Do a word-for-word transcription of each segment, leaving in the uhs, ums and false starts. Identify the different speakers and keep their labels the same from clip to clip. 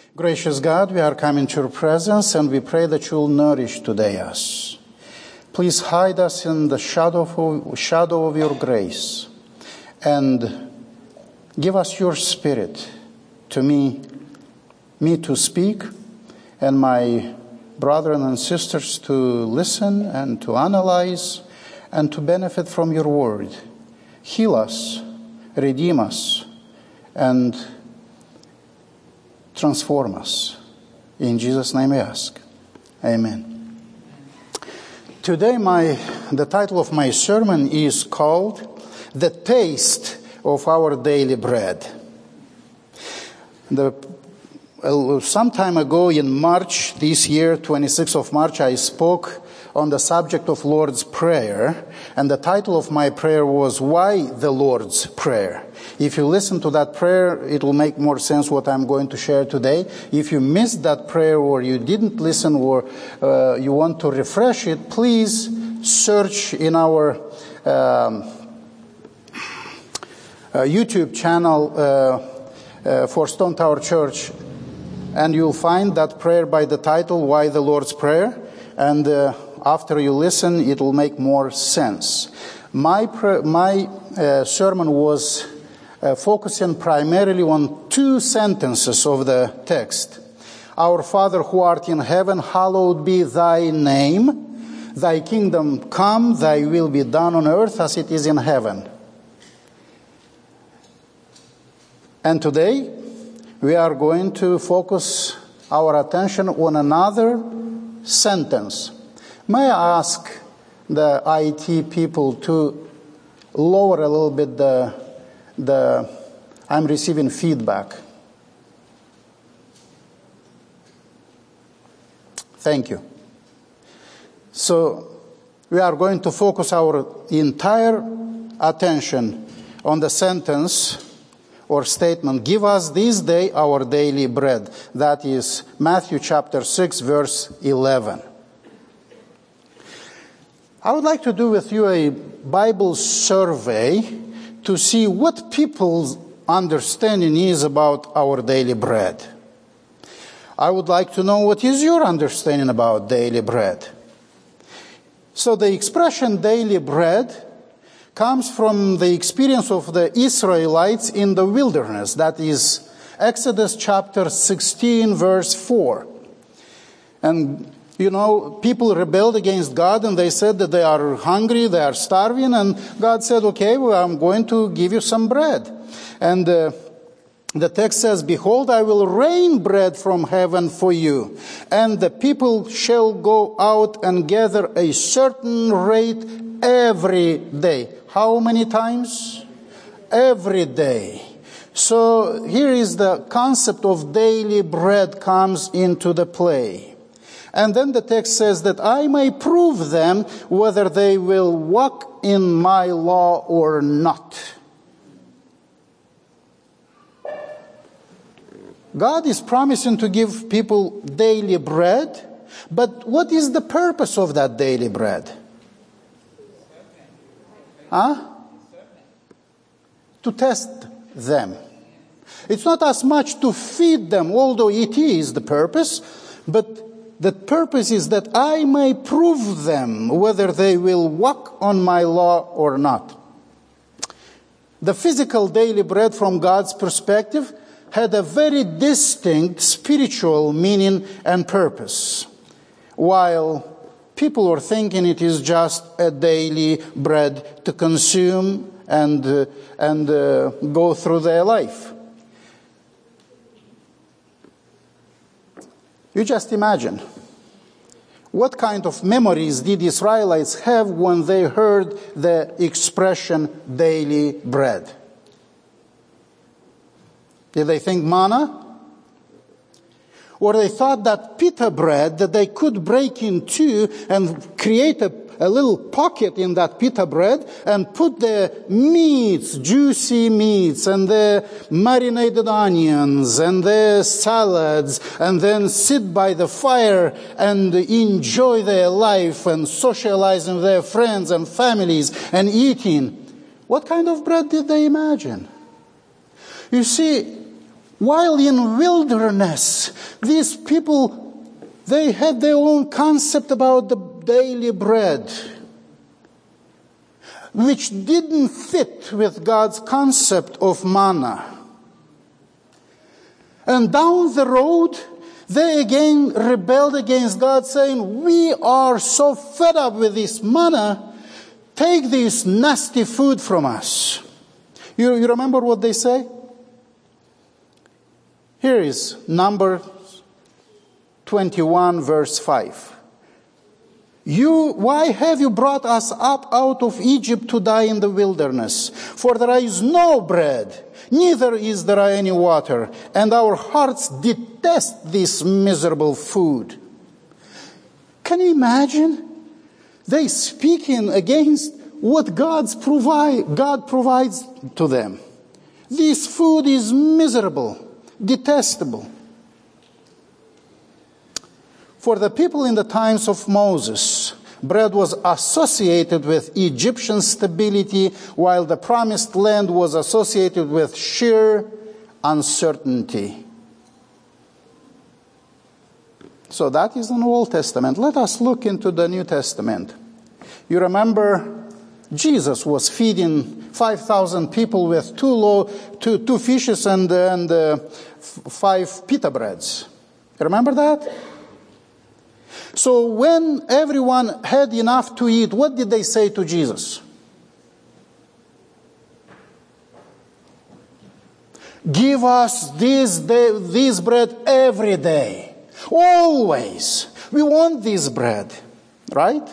Speaker 1: Gracious God, we are coming to your presence and we pray that you will nourish today us. Please hide us in the shadow of, shadow of your grace and give us your spirit to me, me to speak and my brethren and sisters to listen and to analyze and to benefit from your word. Heal us, redeem us, and transform us. In Jesus' name we ask. Amen. Today my the title of my sermon is called The Taste of Our Daily Bread. The, uh, some time ago in March this year, twenty-sixth of March, I spoke on the subject of Lord's Prayer, and the title of my prayer was Why the Lord's Prayer? If you listen to that prayer, it will make more sense what I'm going to share today. If you missed that prayer or you didn't listen or uh, you want to refresh it, please search in our um, uh, YouTube channel uh, uh, for Stone Tower Church, and you'll find that prayer by the title, Why the Lord's Prayer? And uh, after you listen, it will make more sense. My, pra- my uh, sermon was Uh, focusing primarily on two sentences of the text. Our Father who art in heaven, hallowed be thy name. Thy kingdom come, thy will be done on earth as it is in heaven. And today, we are going to focus our attention on another sentence. May I ask the I T people to lower a little bit the The, I'm receiving feedback. Thank you. So we are going to focus our entire attention on the sentence or statement, give us this day our daily bread. That is Matthew chapter six, verse eleven. I would like to do with you a Bible survey to see what people's understanding is about our daily bread. I would like to know what is your understanding about daily bread. So the expression daily bread comes from the experience of the Israelites in the wilderness. That is Exodus chapter sixteen, verse four. And You know, people rebelled against God and they said that they are hungry, they are starving, and God said, okay, well, I'm going to give you some bread. And uh, the text says, behold, I will rain bread from heaven for you, and the people shall go out and gather a certain rate every day. How many times? Every day. So here is the concept of daily bread comes into the play. And then the text says that I may prove them whether they will walk in my law or not. God is promising to give people daily bread, but what is the purpose of that daily bread? Huh? To test them. It's not as much to feed them, although it is the purpose, but the purpose is that I may prove them whether they will walk on my law or not. The physical daily bread from God's perspective had a very distinct spiritual meaning and purpose, while people were thinking it is just a daily bread to consume and, uh, and uh, go through their life. You just imagine, what kind of memories did Israelites have when they heard the expression daily bread? Did they think manna? Or they thought that pita bread that they could break in two and create a, a little pocket in that pita bread and put the meats, juicy meats, and the marinated onions, and the salads, and then sit by the fire and enjoy their life and socializing with their friends and families and eating. What kind of bread did they imagine? You see, While in wilderness, these people, they had their own concept about the daily bread, which didn't fit with God's concept of manna. And down the road, they again rebelled against God, saying, we are so fed up with this manna, take this nasty food from us. You, you remember what they say? Here is Numbers twenty-one, verse five. You, why have you brought us up out of Egypt to die in the wilderness? For there is no bread, neither is there any water, and our hearts detest this miserable food. Can you imagine? They speaking against what God's provide, God provides to them. This food is miserable, detestable. For the people in the times of Moses, bread was associated with Egyptian stability, while the promised land was associated with sheer uncertainty. So that is in the Old Testament. Let us look into the New Testament. You remember Jesus was feeding five thousand people with two, low, two, two fishes and, and uh, five pita breads. You remember that? So when everyone had enough to eat, what did they say to Jesus? Give us this, day, this bread every day. Always. We want this bread. Right?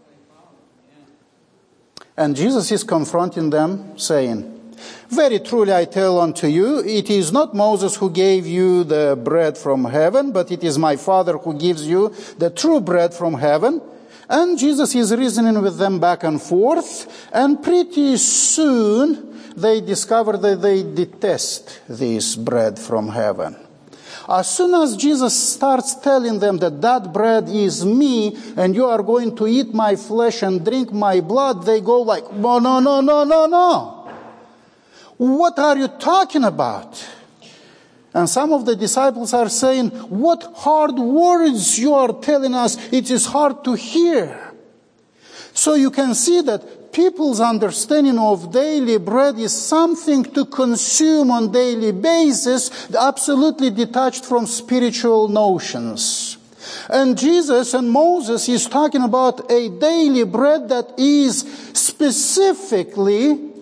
Speaker 1: And Jesus is confronting them, saying, very truly I tell unto you, it is not Moses who gave you the bread from heaven, but it is my Father who gives you the true bread from heaven. And Jesus is reasoning with them back and forth, and pretty soon they discover that they detest this bread from heaven. As soon as Jesus starts telling them that that bread is me, and you are going to eat my flesh and drink my blood, they go like, no, no, no, no, no, no. What are you talking about? And some of the disciples are saying, what hard words you are telling us. It is hard to hear. So you can see that people's understanding of daily bread is something to consume on daily basis, absolutely detached from spiritual notions. And Jesus and Moses is talking about a daily bread that is specifically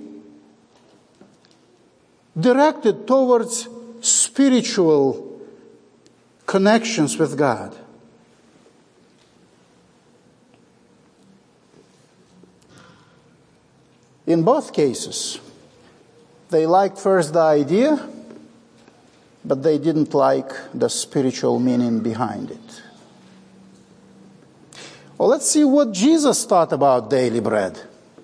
Speaker 1: directed towards spiritual connections with God. In both cases, they liked first the idea, but they didn't like the spiritual meaning behind it. Well, let's see what Jesus thought about daily bread.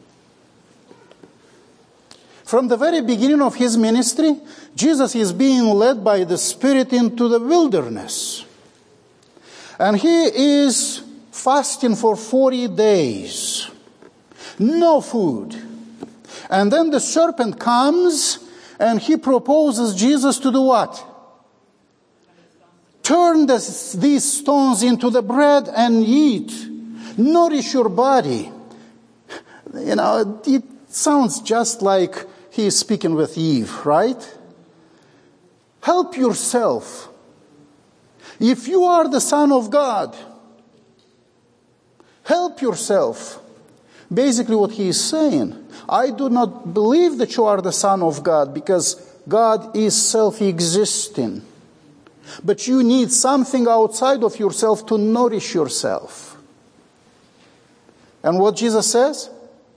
Speaker 1: From the very beginning of his ministry, Jesus is being led by the Spirit into the wilderness. And he is fasting for forty days. No food. And then the serpent comes and he proposes Jesus to do what? Turn this, these stones into the bread and eat. Nourish your body. You know, it sounds just like he is speaking with Eve, right? Help yourself. If you are the Son of God, help yourself. Basically what he is saying, I do not believe that you are the Son of God because God is self-existing. But you need something outside of yourself to nourish yourself. And what Jesus says?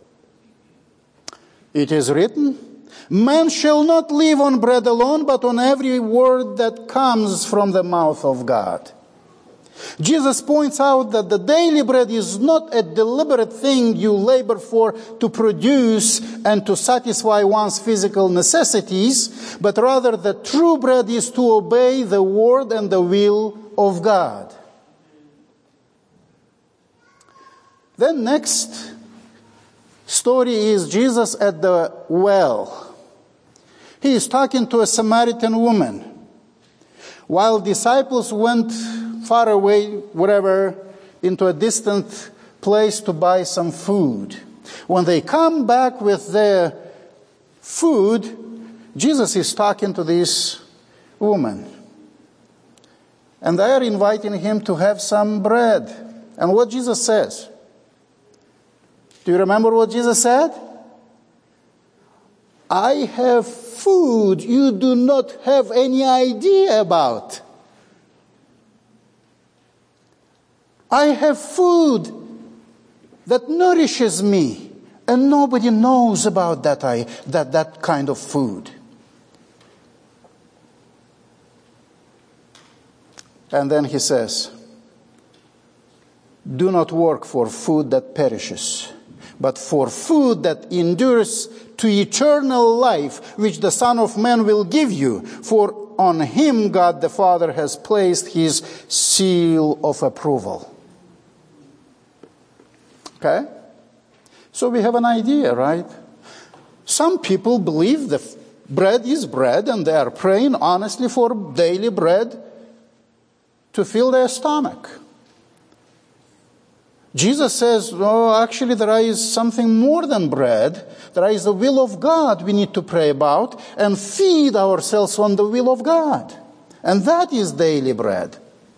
Speaker 1: It is written, man shall not live on bread alone, but on every word that comes from the mouth of God. Jesus points out that the daily bread is not a deliberate thing you labor for to produce and to satisfy one's physical necessities, but rather the true bread is to obey the word and the will of God. Then next story is Jesus at the well. He is talking to a Samaritan woman. while disciples went far away, wherever, into a distant place to buy some food. When they come back with their food, Jesus is talking to this woman. And they are inviting him to have some bread. And what Jesus says? Do you remember what Jesus said? I have food you do not have any idea about. I have food that nourishes me, and nobody knows about that, I, that, that kind of food. And then he says, do not work for food that perishes, but for food that endures to eternal life, which the Son of Man will give you. For on him God the Father has placed his seal of approval. Okay? So we have an idea, right? Some people believe the bread is bread, and they are praying honestly for daily bread to fill their stomach. Jesus says, oh, actually there is something more than bread. There is the will of God we need to pray about and feed ourselves on the will of God. And that is daily bread.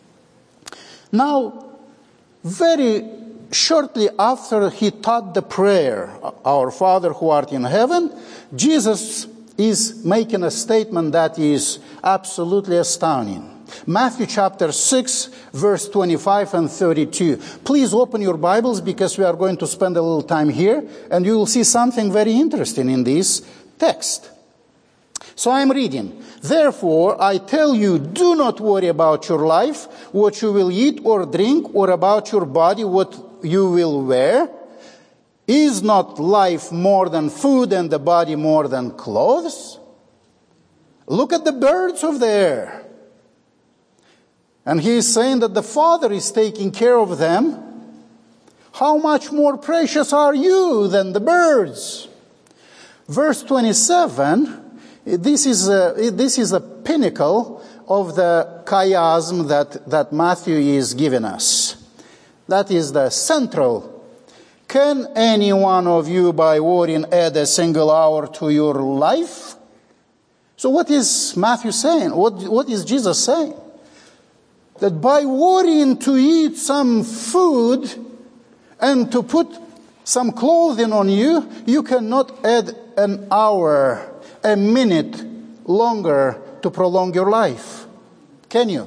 Speaker 1: Now, very shortly after he taught the prayer, Our Father who art in heaven, Jesus is making a statement that is absolutely astounding. Matthew chapter six, verse twenty-five and thirty-two. Please open your Bibles because we are going to spend a little time here, and you will see something very interesting in this text. So I am reading. Therefore, I tell you, do not worry about your life, what you will eat or drink, or about your body, what you will wear. Is not life more than food and the body more than clothes? Look at the birds of the air. And he is saying that the Father is taking care of them. How much more precious are you than the birds? Verse twenty-seven, this is a, this is a pinnacle of the chiasm that, that Matthew is giving us. That is the central. Can any one of you by worrying add a single hour to your life? So what is Matthew saying? What, what is Jesus saying? That by worrying to eat some food and to put some clothing on you, you cannot add an hour, a minute longer to prolong your life. Can you?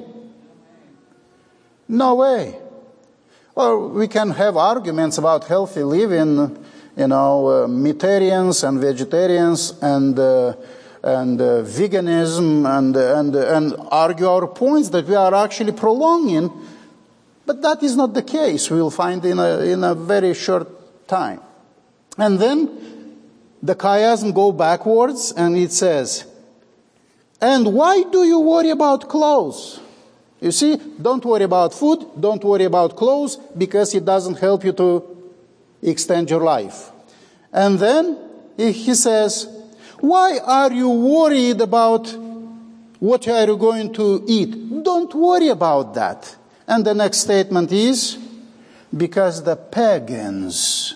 Speaker 1: No way. Or we can have arguments about healthy living, you know, uh, meatarians and vegetarians and uh, and uh, veganism and, and, and argue our points that we are actually prolonging. But that is not the case, we will find in a, in a very short time. And then the chiasm go backwards and it says, and why do you worry about clothes? You see, don't worry about food, don't worry about clothes, because it doesn't help you to extend your life. And then he says, why are you worried about what are you going to eat? Don't worry about that. And the next statement is, because the pagans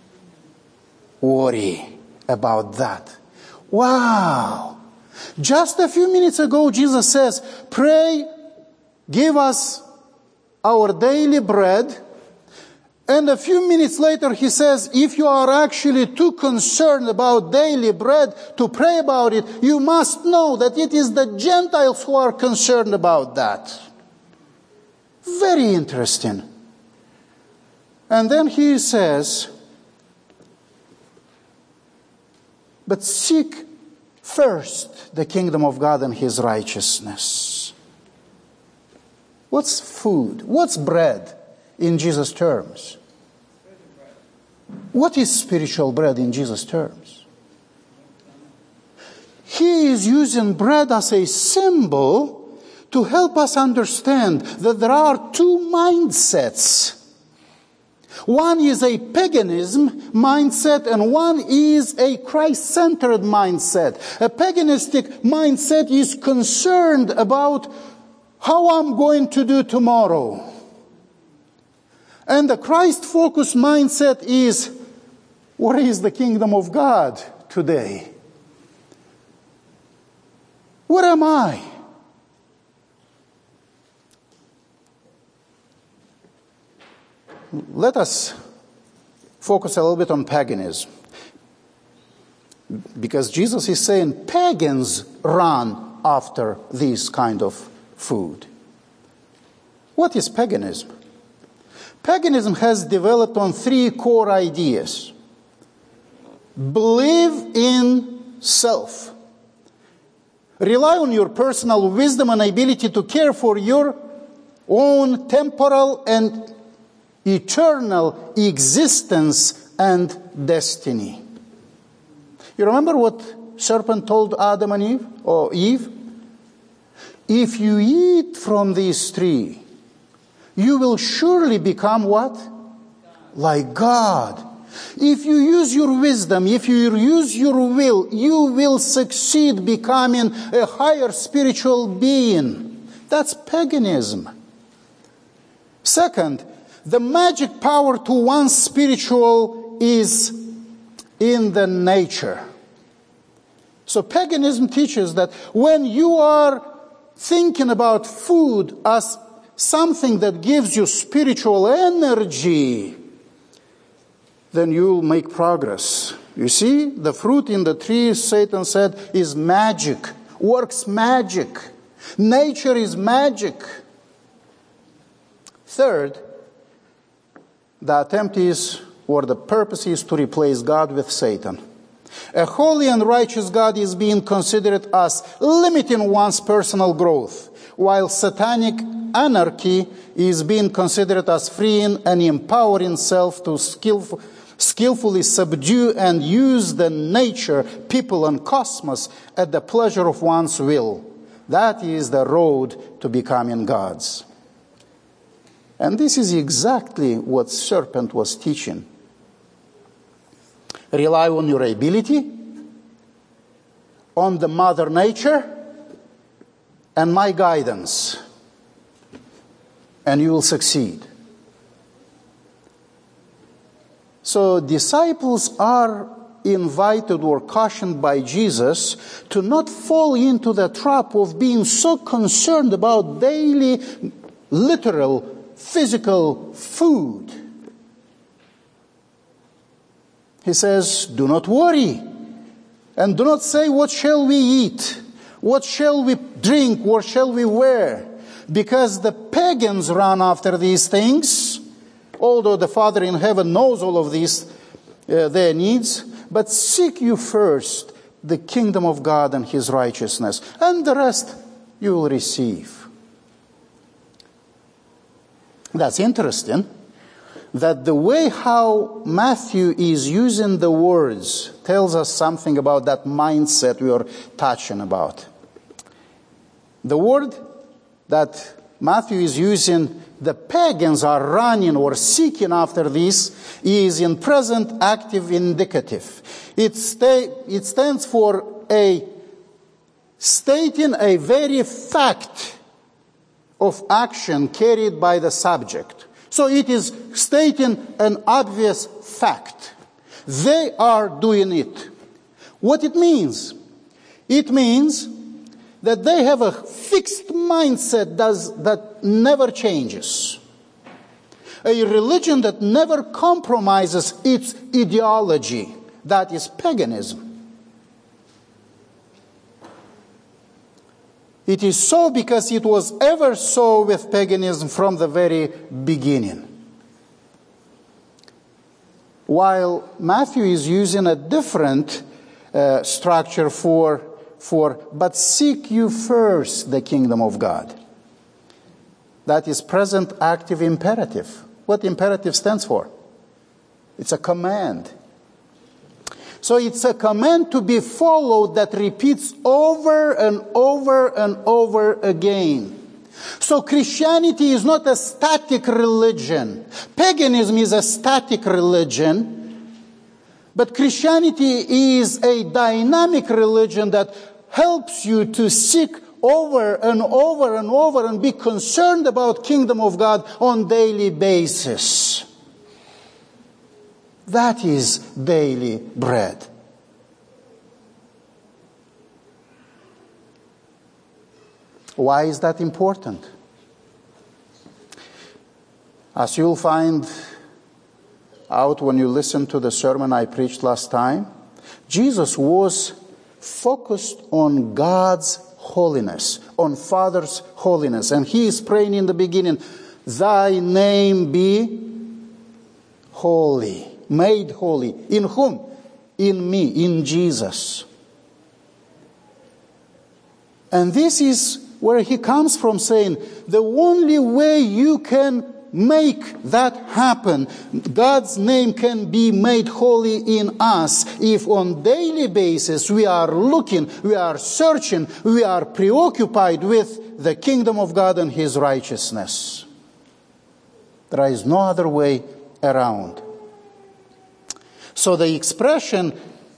Speaker 1: worry about that. Wow! Just a few minutes ago, Jesus says, pray, give us our daily bread. And a few minutes later he says, if you are actually too concerned about daily bread to pray about it, you must know that it is the Gentiles who are concerned about that. Very interesting. And then he says, but seek first the kingdom of God and his righteousness. What's food? What's bread in Jesus' terms? What is spiritual bread in Jesus' terms? He is using bread as a symbol to help us understand that there are two mindsets. One is a paganism mindset and one is a Christ-centered mindset. A paganistic mindset is concerned about how I'm going to do tomorrow. And the Christ-focused mindset is, where is the kingdom of God today? Where am I? Let us focus a little bit on paganism. Because Jesus is saying pagans run after this kind of food. What is paganism? Paganism has developed on three core ideas. Believe in self. Rely on your personal wisdom and ability to care for your own temporal and eternal existence and destiny. You remember what serpent told Adam and Eve, or Eve? If you eat from this tree, you will surely become what? Like God. If you use your wisdom, if you use your will, you will succeed becoming a higher spiritual being. That's paganism. Second, the magic power to one's spiritual is in the nature. So paganism teaches that when you are thinking about food as something that gives you spiritual energy, then you'll make progress. You see, the fruit in the tree, Satan said, is magic, works magic. Nature is magic. Third, the attempt is, or the purpose is, to replace God with Satan. A holy and righteous God is being considered as limiting one's personal growth, while satanic anarchy is being considered as freeing and empowering self to skillful, skillfully subdue and use the nature, people, and cosmos at the pleasure of one's will. That is the road to becoming gods. And this is exactly what serpent was teaching. Rely on your ability, on the mother nature, and my guidance, and you will succeed. So disciples are invited or cautioned by Jesus to not fall into the trap of being so concerned about daily, literal, physical food. He says, do not worry, and do not say, what shall we eat? What shall we drink? What shall we wear? Because the pagans run after these things, although the Father in heaven knows all of these, uh, their needs. But seek you first the kingdom of God and His righteousness, and the rest you will receive. That's interesting, that the way how Matthew is using the words tells us something about that mindset we are touching about. The word that Matthew is using, the pagans are running or seeking after this, is in present active indicative. It, sta- it stands for a stating a very fact of action carried by the subject. So it is stating an obvious fact. They are doing it. What it means? It means that they have a fixed mindset does, that never changes. A religion that never compromises its ideology. That is paganism. It is so because it was ever so with paganism from the very beginning. While Matthew is using a different uh, structure for, for, but seek you first the kingdom of God. That is present active imperative. What imperative stands for? It's a command. So it's a command to be followed that repeats over and over and over again. So Christianity is not a static religion. Paganism is a static religion. But Christianity is a dynamic religion that helps you to seek over and over and over and be concerned about kingdom of God on daily basis. That is daily bread. Why is that important? As you'll find out when you listen to the sermon I preached last time, Jesus was focused on God's holiness, on Father's holiness. And he is praying in the beginning, thy name be holy, made holy. In whom? In me, in Jesus. And this is where he comes from, saying, the only way you can make that happen, God's name can be made holy in us, if on daily basis we are looking, we are searching, we are preoccupied with the kingdom of God and his righteousness. There is no other way around. So the expression,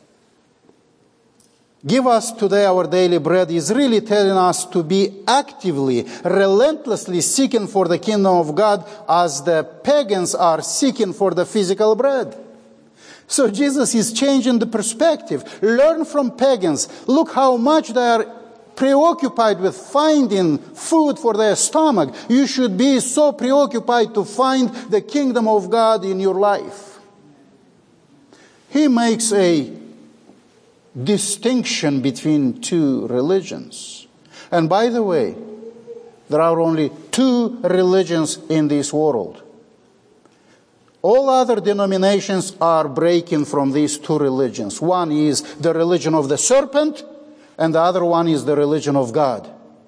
Speaker 1: give us today our daily bread, is really telling us to be actively, relentlessly seeking for the kingdom of God as the pagans are seeking for the physical bread. So Jesus is changing the perspective. Learn from pagans. Look how much they are preoccupied with finding food for their stomach. You should be so preoccupied to find the kingdom of God in your life. He makes a distinction between two religions. And by the way, there are only two religions in this world. All other denominations are breaking from these two religions. One is the religion of the serpent, and the other one is the religion of God.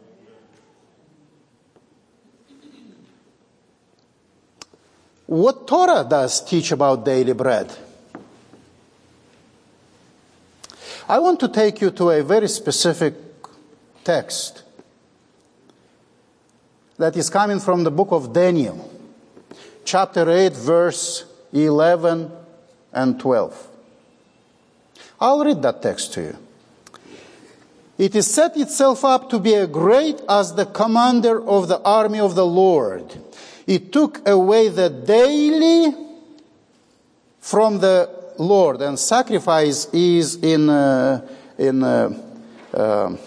Speaker 1: What Torah does teach about daily bread? I want to take you to a very specific text that is coming from the book of Daniel, chapter eight, verse eleven and twelve. I'll read that text to you. It is set itself up to be a great as the commander of the army of the Lord. It took away the daily from the Lord, and sacrifice is in uh, in uh, uh,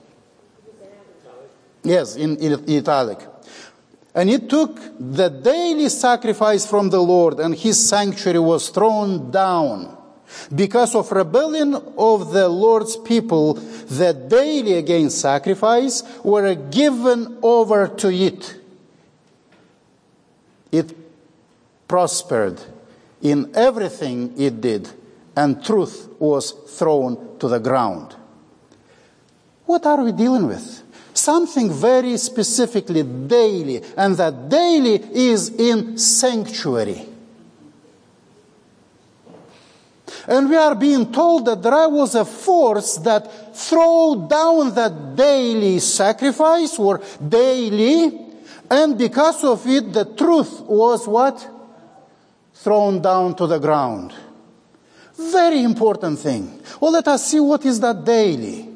Speaker 1: yes in, in italic. And it took the daily sacrifice from the Lord, and his sanctuary was thrown down. Because of rebellion of the Lord's people, the daily again sacrifice were given over to it. It prospered in everything it did, and truth was thrown to the ground. What are we dealing with? Something very specifically daily, and that daily is in sanctuary. And we are being told that there was a force that threw down that daily sacrifice, or daily, and because of it the truth was what? Thrown down to the ground. Very important thing. Well, let us see what is that daily.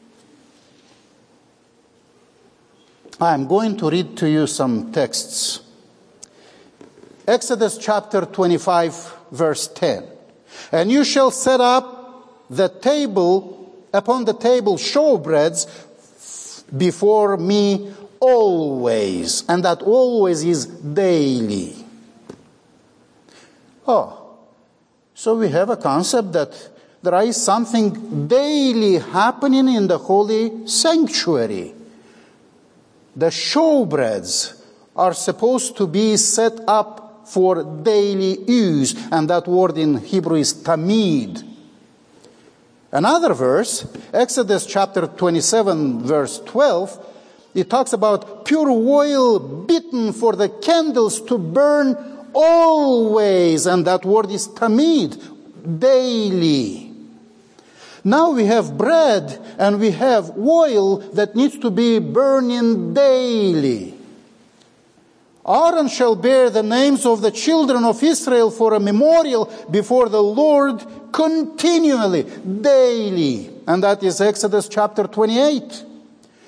Speaker 1: I am going to read to you some texts. Exodus chapter twenty-five, verse ten. And you shall set up the table, upon the table showbreads before me always. And that always is daily. Oh, so we have a concept that there is something daily happening in the holy sanctuary. The showbreads are supposed to be set up for daily use, and that word in Hebrew is tamid. Another verse, Exodus chapter twenty-seven, verse twelve, it talks about pure oil beaten for the candles to burn always, and that word is tamid, daily. Now we have bread and we have oil that needs to be burning daily. Aaron shall bear the names of the children of Israel for a memorial before the Lord continually, daily. And that is Exodus chapter twenty-eight.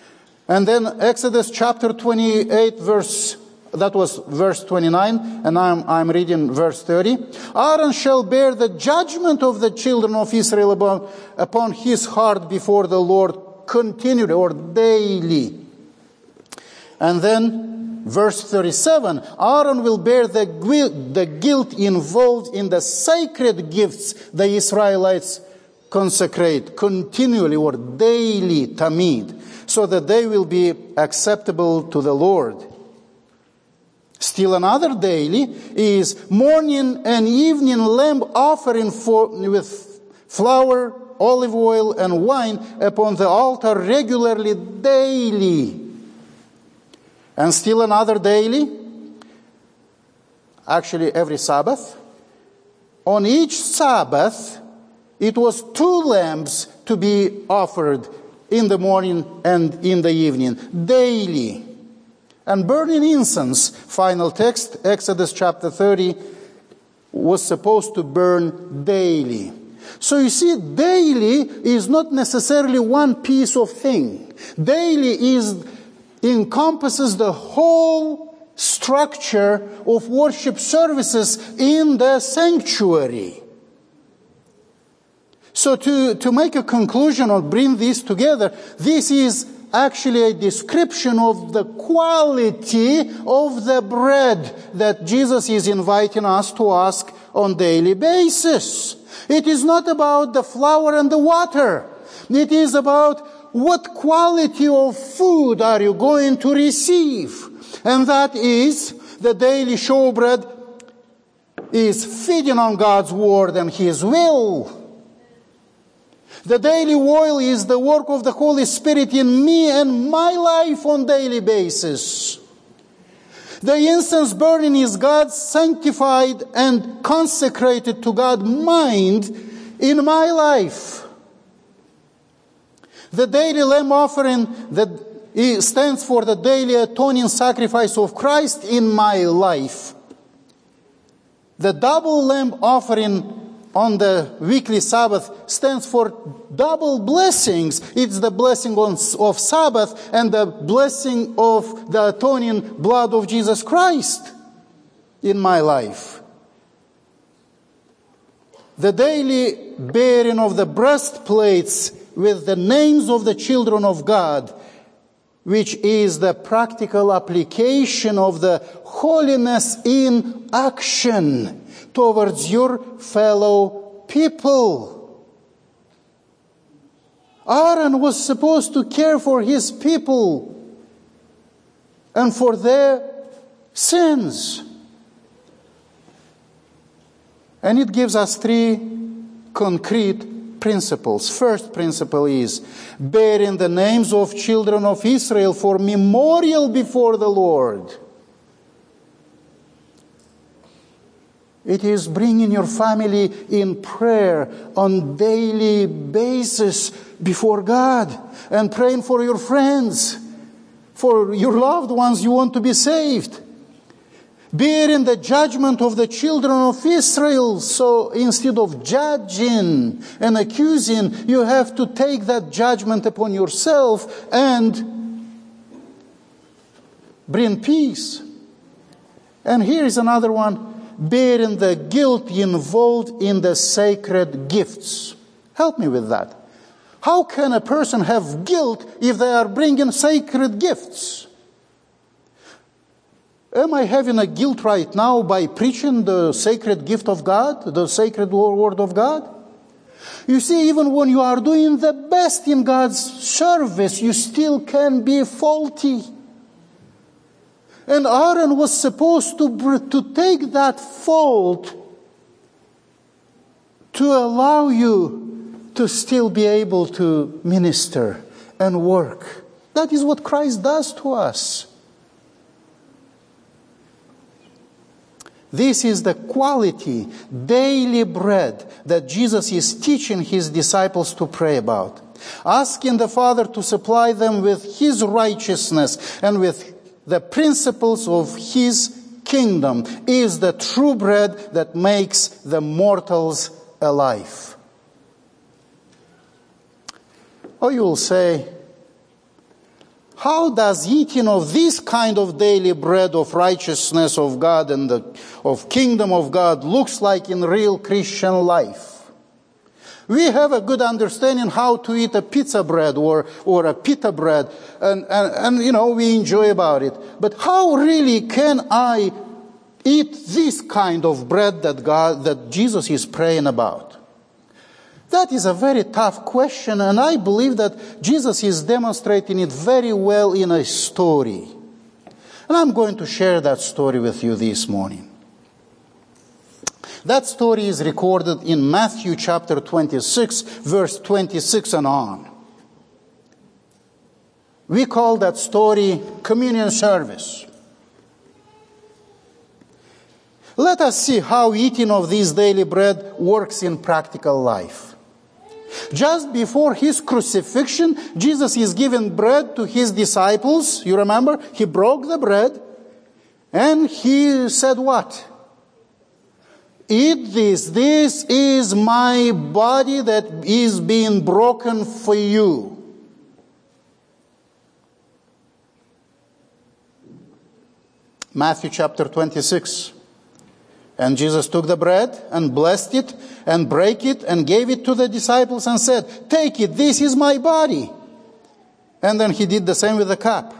Speaker 1: And then Exodus chapter twenty-eight, verse, that was verse twenty-nine, and I'm, I'm reading verse thirty. Aaron shall bear the judgment of the children of Israel upon, upon his heart before the Lord continually or daily. And then verse thirty-seven, Aaron will bear the, the guilt involved in the sacred gifts the Israelites consecrate continually or daily, tamid, so that they will be acceptable to the Lord. Still another daily is morning and evening lamb offering for, with flour, olive oil, and wine upon the altar regularly daily. And still another daily, actually every Sabbath. On each Sabbath, it was two lambs to be offered in the morning and in the evening, daily. And burning incense, final text, Exodus chapter thirty, was supposed to burn daily. So you see, daily is not necessarily one piece of thing. Daily is encompasses the whole structure of worship services in the sanctuary. So to, to make a conclusion or bring this together, this is actually a description of the quality of the bread that Jesus is inviting us to ask on daily basis. It is not about the flour and the water. It is about what quality of food are you going to receive. And that is the daily showbread is feeding on God's word and His will. The daily oil is the work of the Holy Spirit in me and my life on daily basis. The incense burning is God's sanctified and consecrated to God mind in my life. The daily lamb offering that stands for the daily atoning sacrifice of Christ in my life. The double lamb offering on the weekly Sabbath stands for double blessings. It's the blessing of Sabbath and the blessing of the atoning blood of Jesus Christ in my life. The daily bearing of the breastplates with the names of the children of God, which is the practical application of the holiness in action towards your fellow people. Aaron was supposed to care for his people and for their sins. And it gives us three concrete principles. First principle is bearing the names of children of Israel for memorial before the Lord. It is bringing your family in prayer on daily basis before God and praying for your friends, for your loved ones you want to be saved. Bearing the judgment of the children of Israel. So instead of judging and accusing, you have to take that judgment upon yourself and bring peace. And here is another one. Bearing the guilt involved in the sacred gifts. Help me with that. How can a person have guilt if they are bringing sacred gifts? Am I having a guilt right now by preaching the sacred gift of God, the sacred word of God? You see, even when you are doing the best in God's service, you still can be faulty. And Aaron was supposed to, to take that fault to allow you to still be able to minister and work. That is what Christ does to us. This is the quality, daily bread that Jesus is teaching His disciples to pray about. Asking the Father to supply them with His righteousness and with the principles of His kingdom is the true bread that makes the mortals alive. Oh, you will say, How does eating of this kind of daily bread of righteousness of God and the of kingdom of God looks like in real Christian life? We have a good understanding how to eat a pizza bread or, or a pita bread, and, and, and, you know, we enjoy about it. But how really can I eat this kind of bread that God, that Jesus is praying about? That is a very tough question, and I believe that Jesus is demonstrating it very well in a story. And I'm going to share that story with you this morning. That story is recorded in Matthew chapter twenty-six, verse twenty-six and on. We call that story communion service. Let us see how eating of this daily bread works in practical life. Just before his crucifixion, Jesus is giving bread to his disciples. You remember? He broke the bread and he said what? Eat this. This is my body that is being broken for you. Matthew chapter twenty-six. And Jesus took the bread and blessed it and brake it and gave it to the disciples and said, take it, this is my body. And then he did the same with the cup.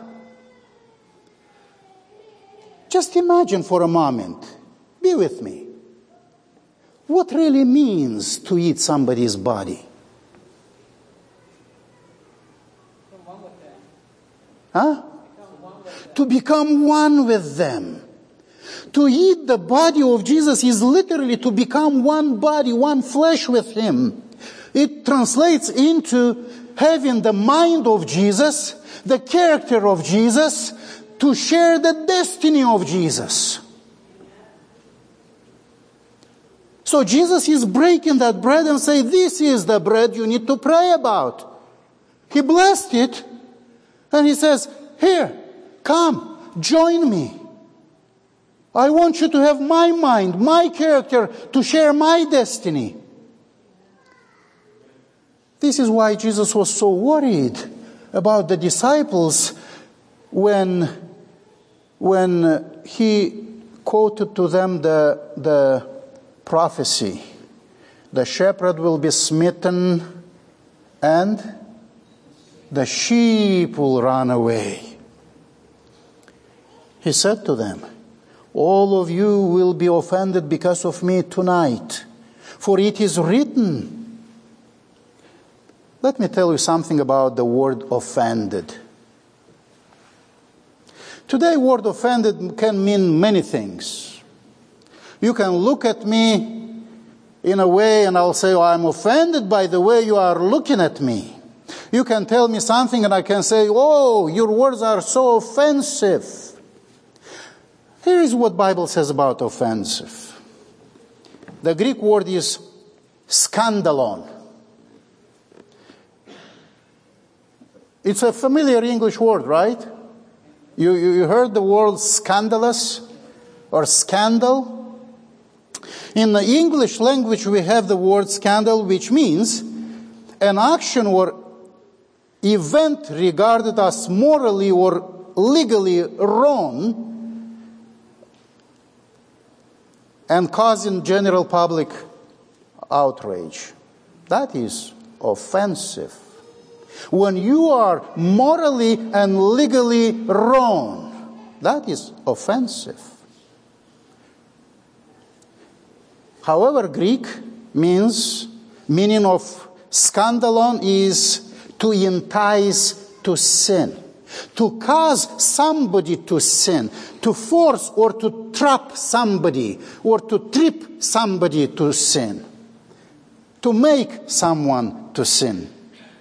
Speaker 1: Just imagine for a moment, be with me, what really means to eat somebody's body? Huh? To become one with them. To eat the body of Jesus is literally to become one body, one flesh with him. It translates into having the mind of Jesus, the character of Jesus, to share the destiny of Jesus. So Jesus is breaking that bread and saying, this is the bread you need to pray about. He blessed it and he says, here, come, join me. I want you to have my mind, my character, to share my destiny. This is why Jesus was so worried about the disciples when, when he quoted to them the, the prophecy. The shepherd will be smitten and the sheep will run away. He said to them, all of you will be offended because of me tonight, for it is written. Let me tell you something about the word offended. Today, word offended can mean many things. You can look at me in a way and I'll say, oh, I'm offended by the way you are looking at me. You can tell me something and I can say, oh, your words are so offensive. Here is what the Bible says about offensive. The Greek word is skandalon. It's a familiar English word, right? You, you, you heard the word scandalous or scandal? In the English language we have the word scandal, which means an action or event regarded as morally or legally wrong and causing general public outrage. That is offensive. When you are morally and legally wrong, that is offensive. However, Greek means, meaning of skandalon is to entice to sin. To cause somebody to sin, to force or to trap somebody, or to trip somebody to sin, to make someone to sin.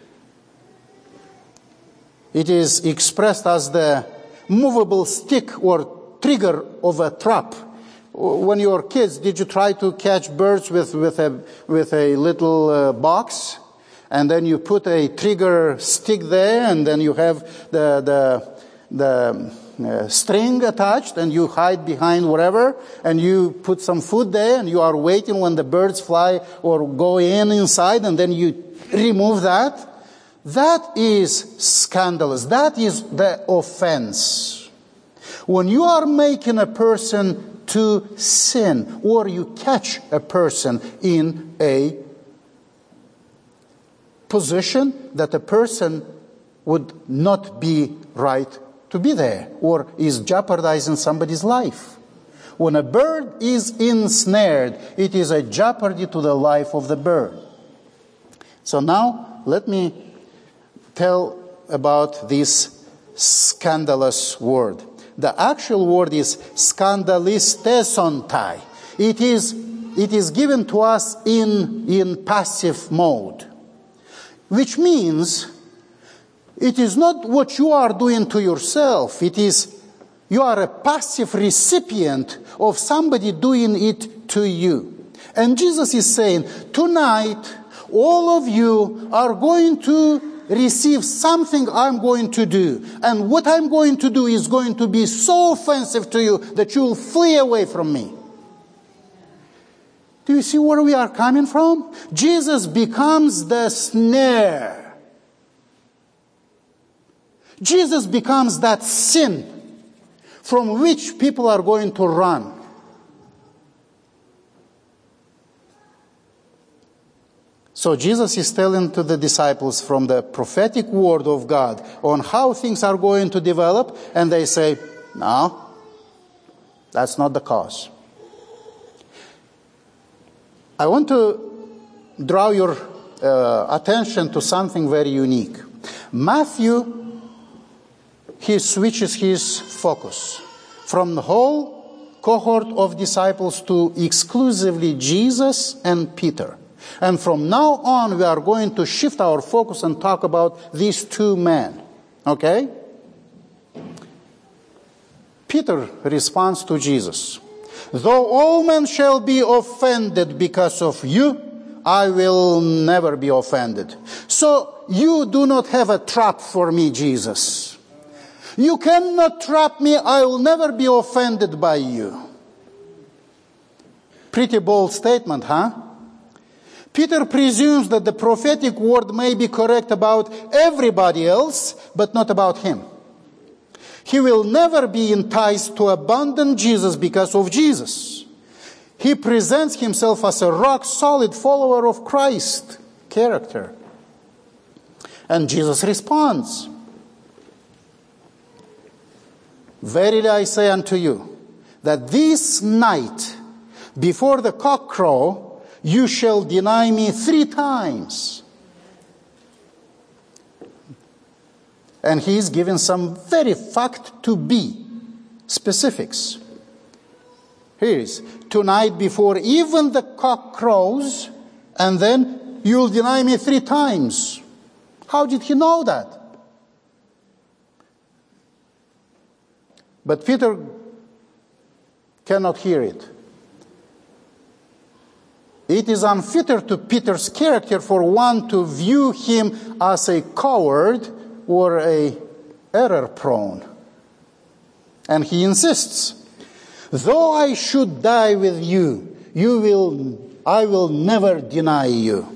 Speaker 1: It is expressed as the movable stick or trigger of a trap. When you were kids, did you try to catch birds with, with, a, with a little uh, box? And then you put a trigger stick there, and then you have the the the uh, string attached, and you hide behind whatever, and you put some food there, and you are waiting when the birds fly or go in inside, and then you remove that. That is scandalous. That is the offense. When you are making a person to sin, or you catch a person in a position that a person would not be right to be there, or is jeopardizing somebody's life. When a bird is ensnared, it is a jeopardy to the life of the bird. So now, let me tell about this scandalous word. The actual word is skandalistesontai. It is, it is given to us in, in passive mode, which means it is not what you are doing to yourself. It is you are a passive recipient of somebody doing it to you. And Jesus is saying, tonight, all of you are going to receive something I'm going to do. And what I'm going to do is going to be so offensive to you that you will flee away from me. Do you see where we are coming from? Jesus becomes the snare. Jesus becomes that sin from which people are going to run. So Jesus is telling to the disciples from the prophetic word of God on how things are going to develop, and they say, no, that's not the cause. I want to draw your uh, attention to something very unique. Matthew, he switches his focus from the whole cohort of disciples to exclusively Jesus and Peter. And from now on, we are going to shift our focus and talk about these two men. Okay? Peter responds to Jesus. Though all men shall be offended because of you, I will never be offended. So you do not have a trap for me, Jesus. You cannot trap me. I will never be offended by you. Pretty bold statement, huh? Peter presumes that the prophetic word may be correct about everybody else, but not about him. He will never be enticed to abandon Jesus because of Jesus. He presents himself as a rock-solid follower of Christ character. And Jesus responds, verily I say unto you, that this night, before the cock crow, you shall deny me three times. And he is giving some very fact-to-be specifics. Here is, tonight before even the cock crows, and then you'll deny me three times. How did he know that? But Peter cannot hear it. It is unfitting to Peter's character for one to view him as a coward or a error-prone. And he insists, though I should die with you, you will, I will never deny you.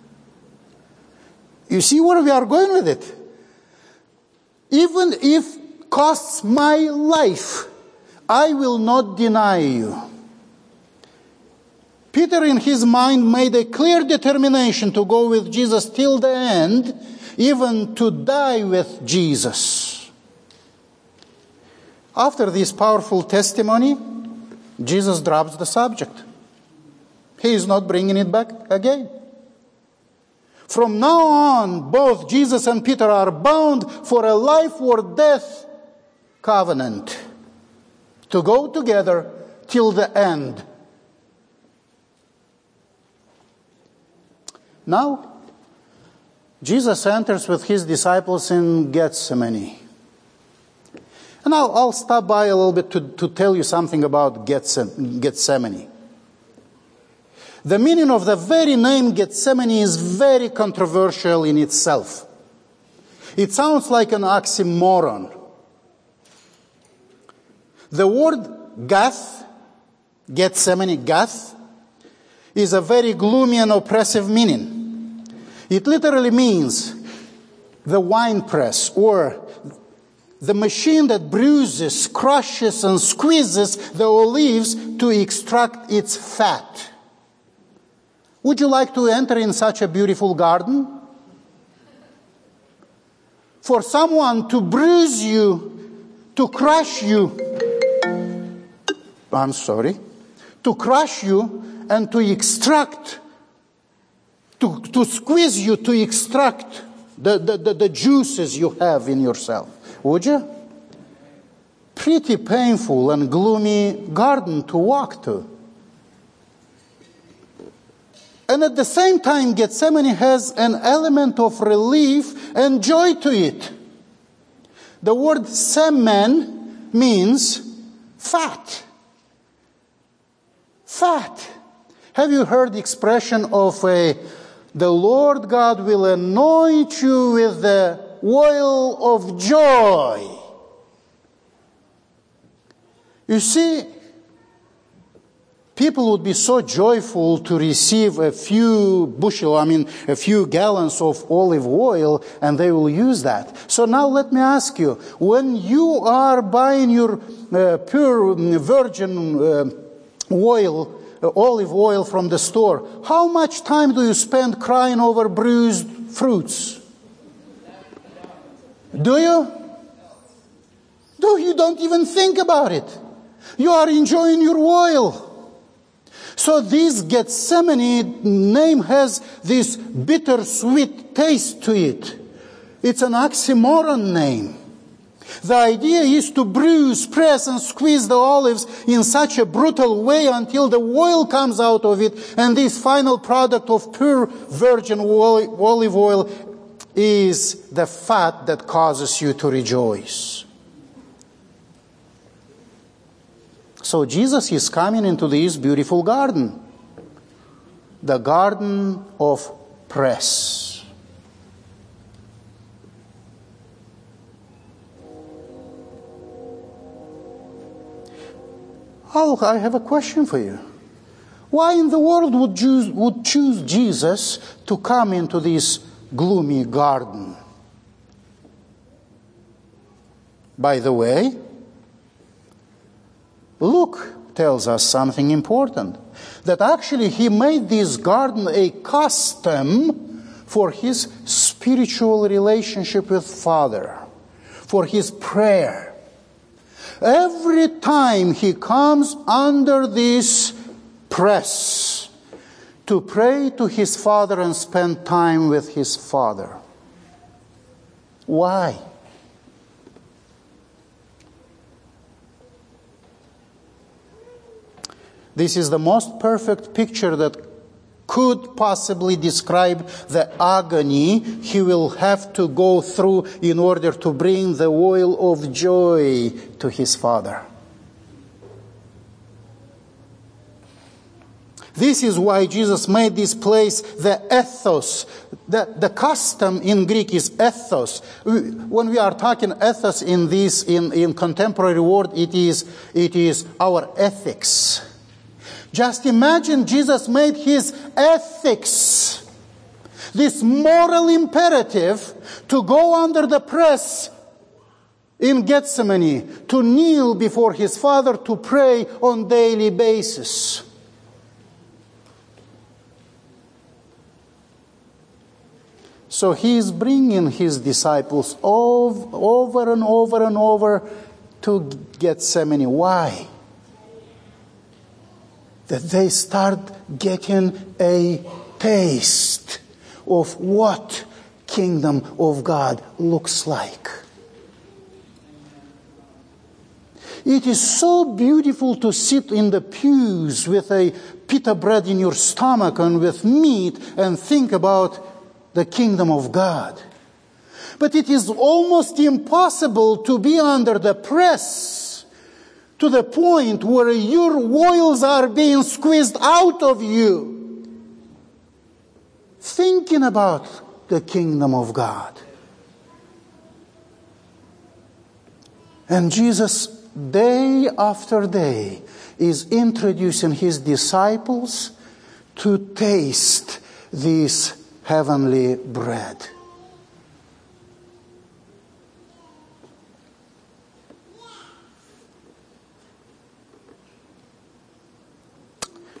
Speaker 1: You see where we are going with it? Even if it costs my life, I will not deny you. Peter, in his mind, made a clear determination to go with Jesus till the end, even to die with Jesus. After this powerful testimony, Jesus drops the subject. He is not bringing it back again. From now on, both Jesus and Peter are bound for a life or death covenant to go together till the end. Now, Jesus enters with his disciples in Gethsemane. And I'll, I'll stop by a little bit to, to tell you something about Gethsemane. The meaning of the very name Gethsemane is very controversial in itself. It sounds like an oxymoron. The word Gath, Gethsemane, Gath, is a very gloomy and oppressive meaning. It literally means the wine press, or the machine that bruises, crushes, and squeezes the olives to extract its fat. Would you like to enter in such a beautiful garden? For someone to bruise you, to crush you, I'm sorry, to crush you and to extract, to, to squeeze you, to extract the, the, the, the juices you have in yourself. Would you? Pretty painful and gloomy garden to walk to. And at the same time, Gethsemane has an element of relief and joy to it. The word semen means fat. Fat. Have you heard the expression of a, the Lord God will anoint you with the oil of joy? You see, people would be so joyful to receive a few bushel, I mean, a few gallons of olive oil, and they will use that. So now let me ask you, when you are buying your uh, pure virgin uh, oil, uh, olive oil from the store, how much time do you spend crying over bruised fruits? Do you? Do you don't even think about it? You are enjoying your oil. So this Gethsemane name has this bittersweet taste to it. It's an oxymoron name. The idea is to bruise, press, and squeeze the olives in such a brutal way until the oil comes out of it, and this final product of pure virgin olive oil is the fat that causes you to rejoice. So Jesus is coming into this beautiful garden, the garden of press. Oh, I have a question for you. Why in the world would you would choose Jesus to come into this gloomy garden? By the way, Luke tells us something important, that actually he made this garden a custom for his spiritual relationship with Father, for his prayer. Every time he comes under this press to pray to his Father and spend time with his Father. Why? This is the most perfect picture that could possibly describe the agony he will have to go through in order to bring the oil of joy to his Father. This is why Jesus made this place the ethos. The, the custom in Greek is ethos. When we are talking ethos in this, in, in contemporary word, it is, it is our ethics. Just imagine Jesus made his ethics, this moral imperative, to go under the press in Gethsemane, to kneel before his Father, to pray on daily basis. So he is bringing his disciples over and over and over to Gethsemane. Why? That they start getting a taste of what kingdom of God looks like. It is so beautiful to sit in the pews with a pita bread in your stomach and with meat and think about the kingdom of God. But it is almost impossible to be under the press to the point where your oils are being squeezed out of you, thinking about the kingdom of God. And Jesus, day after day, is introducing his disciples to taste this heavenly bread.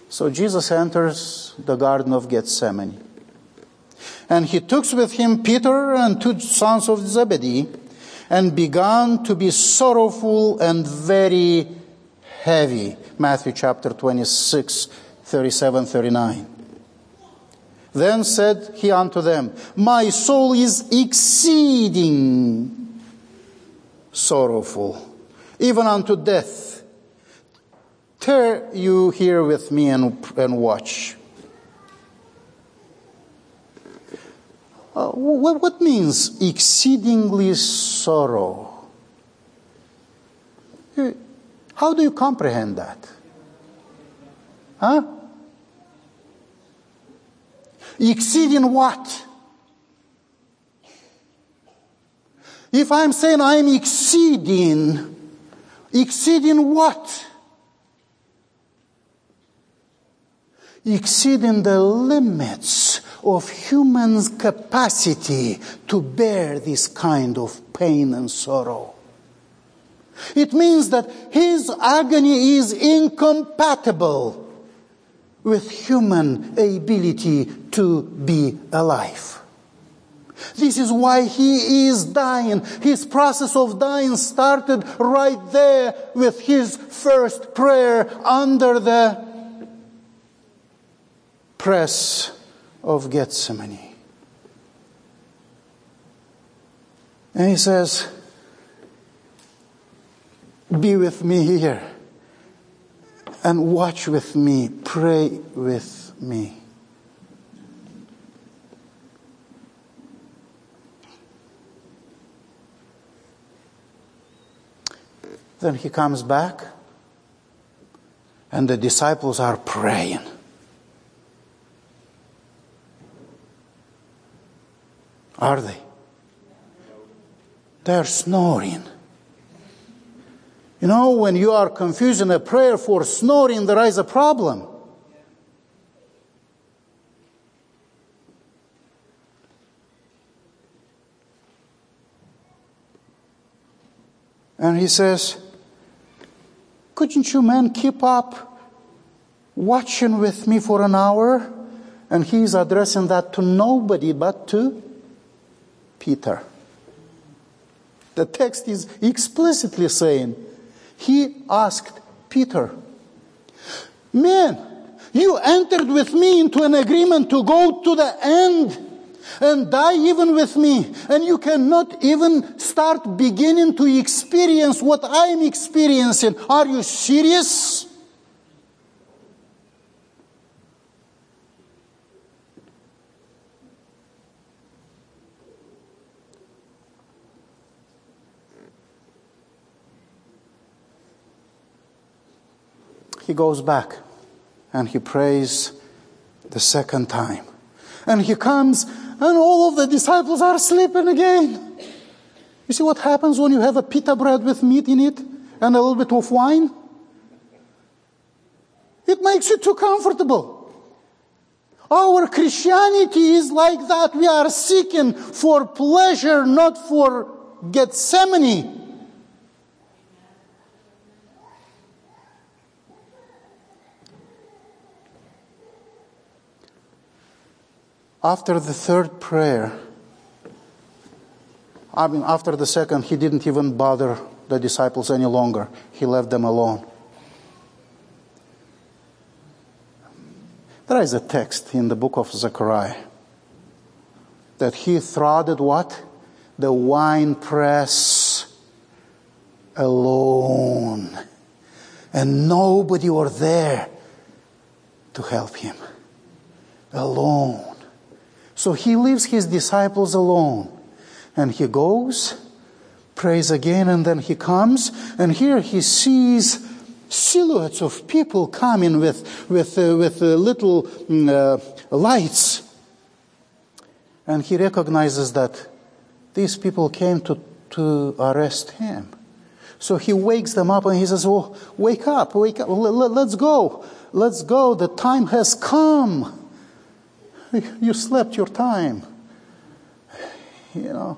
Speaker 1: So Jesus enters the Garden of Gethsemane. And he took with him Peter and two sons of Zebedee, and began to be sorrowful and very heavy. Matthew chapter twenty-six, thirty-seven, thirty-nine. Then said he unto them, My soul is exceeding sorrowful, even unto death. Tarry you here with me and, and watch. Uh, what, what means exceedingly sorrow? How do you comprehend that? Huh? Exceeding what? If I'm saying I'm exceeding, exceeding what? Exceeding the limits of human's capacity to bear this kind of pain and sorrow. It means that his agony is incompatible with human ability to be alive. This is why he is dying. His process of dying started right there with his first prayer under the press of Gethsemane. And he says, be with me here and watch with me, pray with me. Then he comes back and the disciples are praying. Are they? They're snoring. You know, when you are confusing a prayer for snoring, there is a problem. And he says, couldn't you men keep up watching with me for an hour? And he's addressing that to nobody but to Peter. The text is explicitly saying, he asked Peter, man, you entered with me into an agreement to go to the end and die even with me, and you cannot even start beginning to experience what I'm experiencing. Are you serious? He goes back and he prays the second time. And he comes and all of the disciples are sleeping again. You see what happens when you have a pita bread with meat in it and a little bit of wine? It makes you too comfortable. Our Christianity is like that. We are seeking for pleasure, not for Gethsemane. After the third prayer, I mean, after the second, he didn't even bother the disciples any longer. He left them alone. There is a text in the book of Zechariah that he throdded what? The winepress alone. And nobody were there to help him. Alone. So he leaves his disciples alone. And he goes, prays again, and then he comes. And here he sees silhouettes of people coming with, with, uh, with uh, little uh, lights. And he recognizes that these people came to, to arrest him. So he wakes them up and he says, oh, wake up, wake up, let's go. Let's go, the time has come. You slept your time. You know.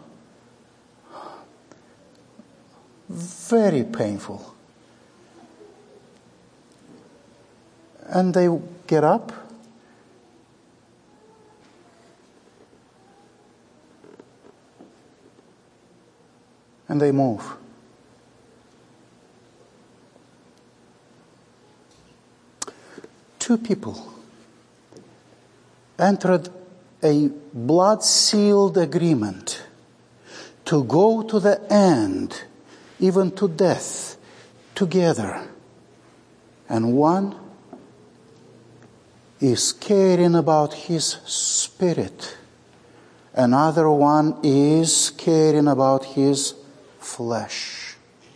Speaker 1: Very painful. And they get up. And they move. Two people entered a blood-sealed agreement to go to the end, even to death, together. And one is caring about his spirit. Another one is caring about his flesh.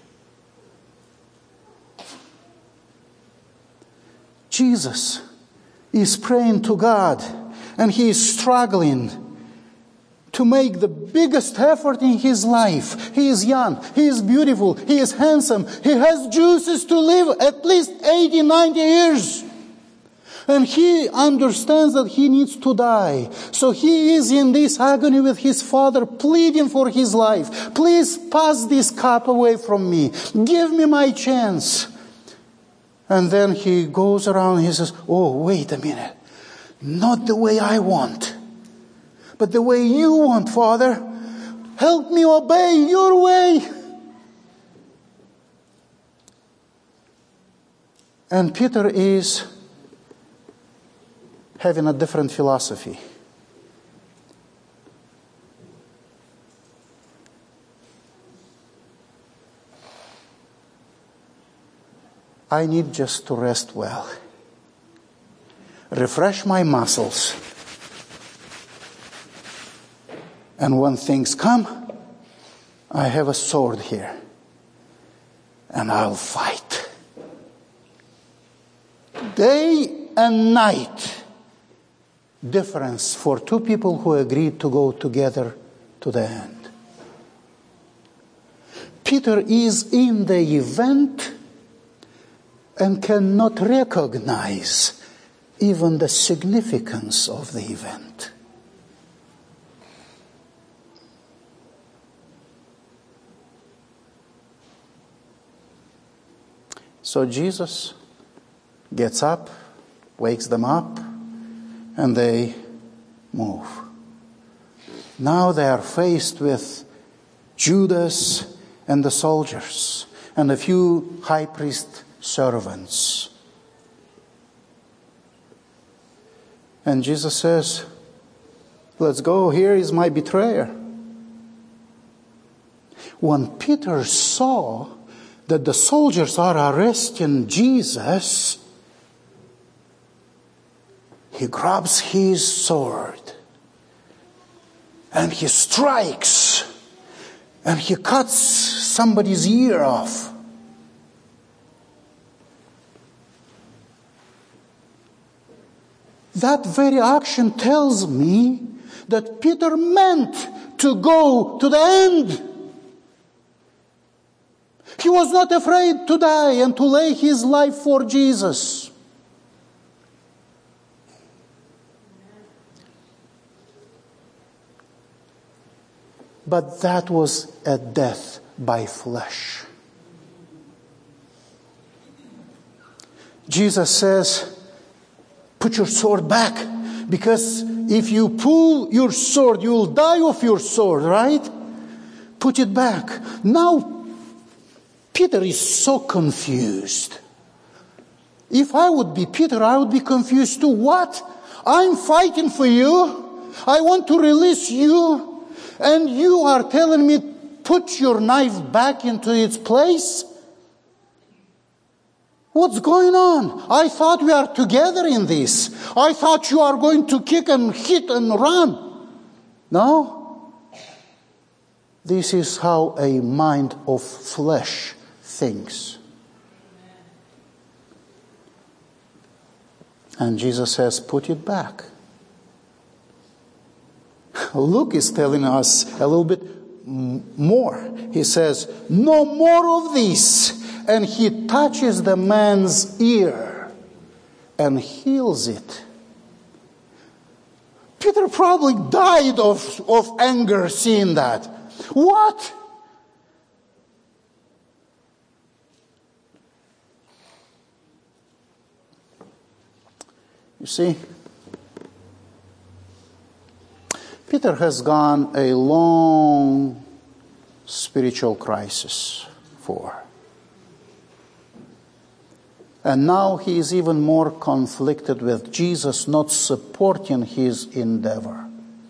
Speaker 1: Jesus is praying to God, and he is struggling to make the biggest effort in his life. He is young, he is beautiful, he is handsome, he has juices to live at least eighty, ninety years. And he understands that he needs to die. So he is in this agony with his Father, pleading for his life. Please pass this cup away from me. Give me my chance. And then he goes around and he says, oh, wait a minute. Not the way I want, but the way you want, Father. Help me obey your way. And Peter is having a different philosophy. I need just to rest well. Refresh my muscles. And when things come, I have a sword here. And I'll fight. Day and night. Difference for two people who agreed to go together to the end. Peter is in the event and cannot recognize even the significance of the event. So Jesus gets up, wakes them up, and they move. Now they are faced with Judas and the soldiers and a few high priest servants. And Jesus says, let's go, here is my betrayer. When Peter saw that the soldiers are arresting Jesus, he grabs his sword and he strikes and he cuts somebody's ear off. That very action tells me that Peter meant to go to the end. He was not afraid to die and to lay his life for Jesus. But that was a death by flesh. Jesus says, put your sword back, because if you pull your sword, you will die of your sword, right? Put it back. Now, Peter is so confused. If I would be Peter, I would be confused too. What? I'm fighting for you. I want to release you. And you are telling me, put your knife back into its place? What's going on? I thought we are together in this. I thought you are going to kick and hit and run. No? This is how a mind of flesh thinks. And Jesus says, put it back. Luke is telling us a little bit more. He says, no more of this. And he touches the man's ear and heals it. Peter probably died of, of anger seeing that. What? You see, Peter has gone a long spiritual crisis for. And now he is even more conflicted with Jesus not supporting his endeavor.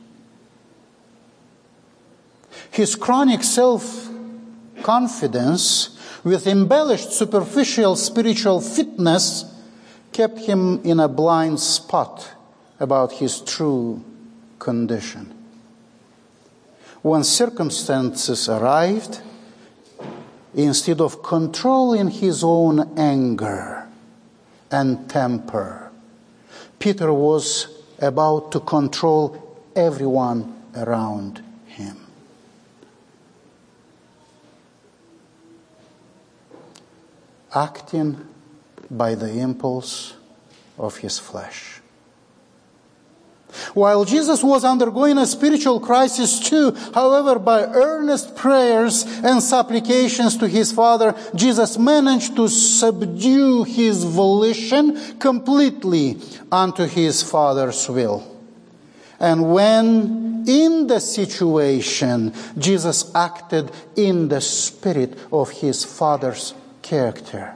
Speaker 1: His chronic self-confidence with embellished superficial spiritual fitness kept him in a blind spot about his true condition. When circumstances arrived, instead of controlling his own anger and temper, Peter was about to control everyone around him. Acting by the impulse of his flesh. While Jesus was undergoing a spiritual crisis too, however, by earnest prayers and supplications to his Father, Jesus managed to subdue his volition completely unto his Father's will. And when in the situation, Jesus acted in the spirit of his Father's character.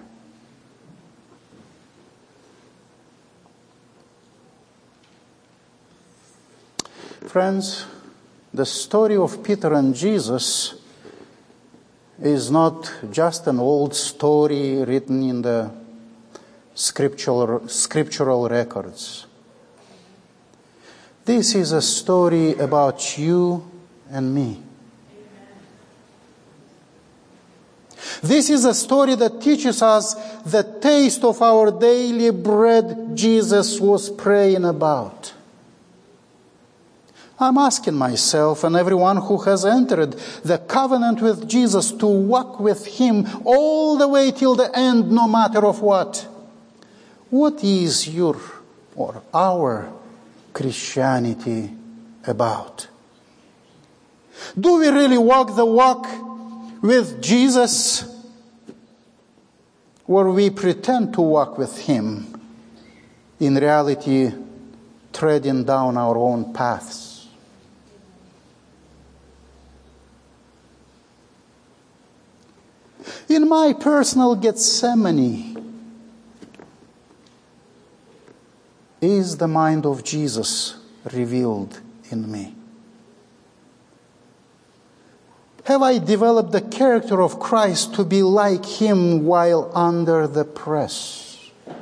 Speaker 1: Friends, the story of Peter and Jesus is not just an old story written in the scriptural, scriptural records. This is a story about you and me. This is a story that teaches us the taste of our daily bread Jesus was praying about. I'm asking myself and everyone who has entered the covenant with Jesus to walk with him all the way till the end, no matter of what. What is your or our Christianity about? Do we really walk the walk with Jesus, or we pretend to walk with him, in reality treading down our own paths? In my personal Gethsemane is the mind of Jesus revealed in me. Have I developed the character of Christ to be like him while under the press?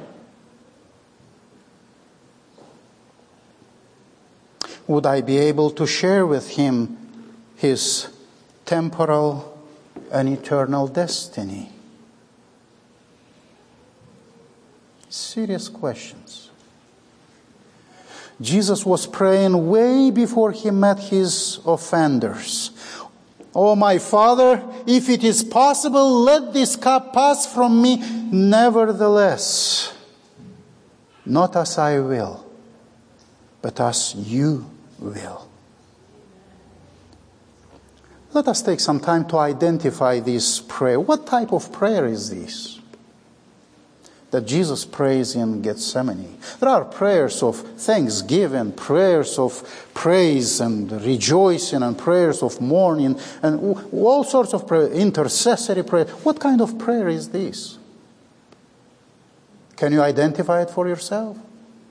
Speaker 1: Would I be able to share with him his temporal and eternal destiny? Serious questions. Jesus was praying way before he met his offenders. Oh, my Father, if it is possible, let this cup pass from me. Nevertheless, not as I will, but as you will. Let us take some time to identify this prayer. What type of prayer is this that Jesus prays in Gethsemane? There are prayers of thanksgiving, prayers of praise and rejoicing, and prayers of mourning, and all sorts of prayer, intercessory prayer. What kind of prayer is this? Can you identify it for yourself?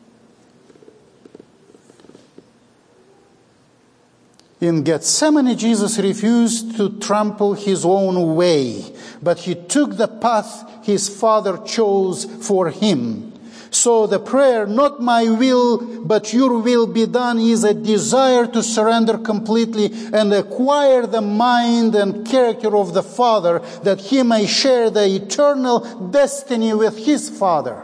Speaker 1: In Gethsemane, Jesus refused to trample his own way, but he took the path his Father chose for him. So the prayer, not my will, but your will be done, is a desire to surrender completely and acquire the mind and character of the Father, that he may share the eternal destiny with his Father.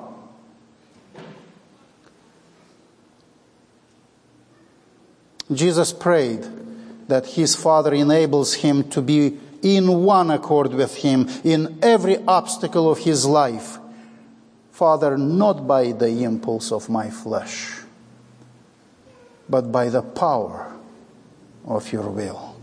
Speaker 1: Jesus prayed that his Father enables him to be in one accord with him in every obstacle of his life. Father, not by the impulse of my flesh, but by the power of your will.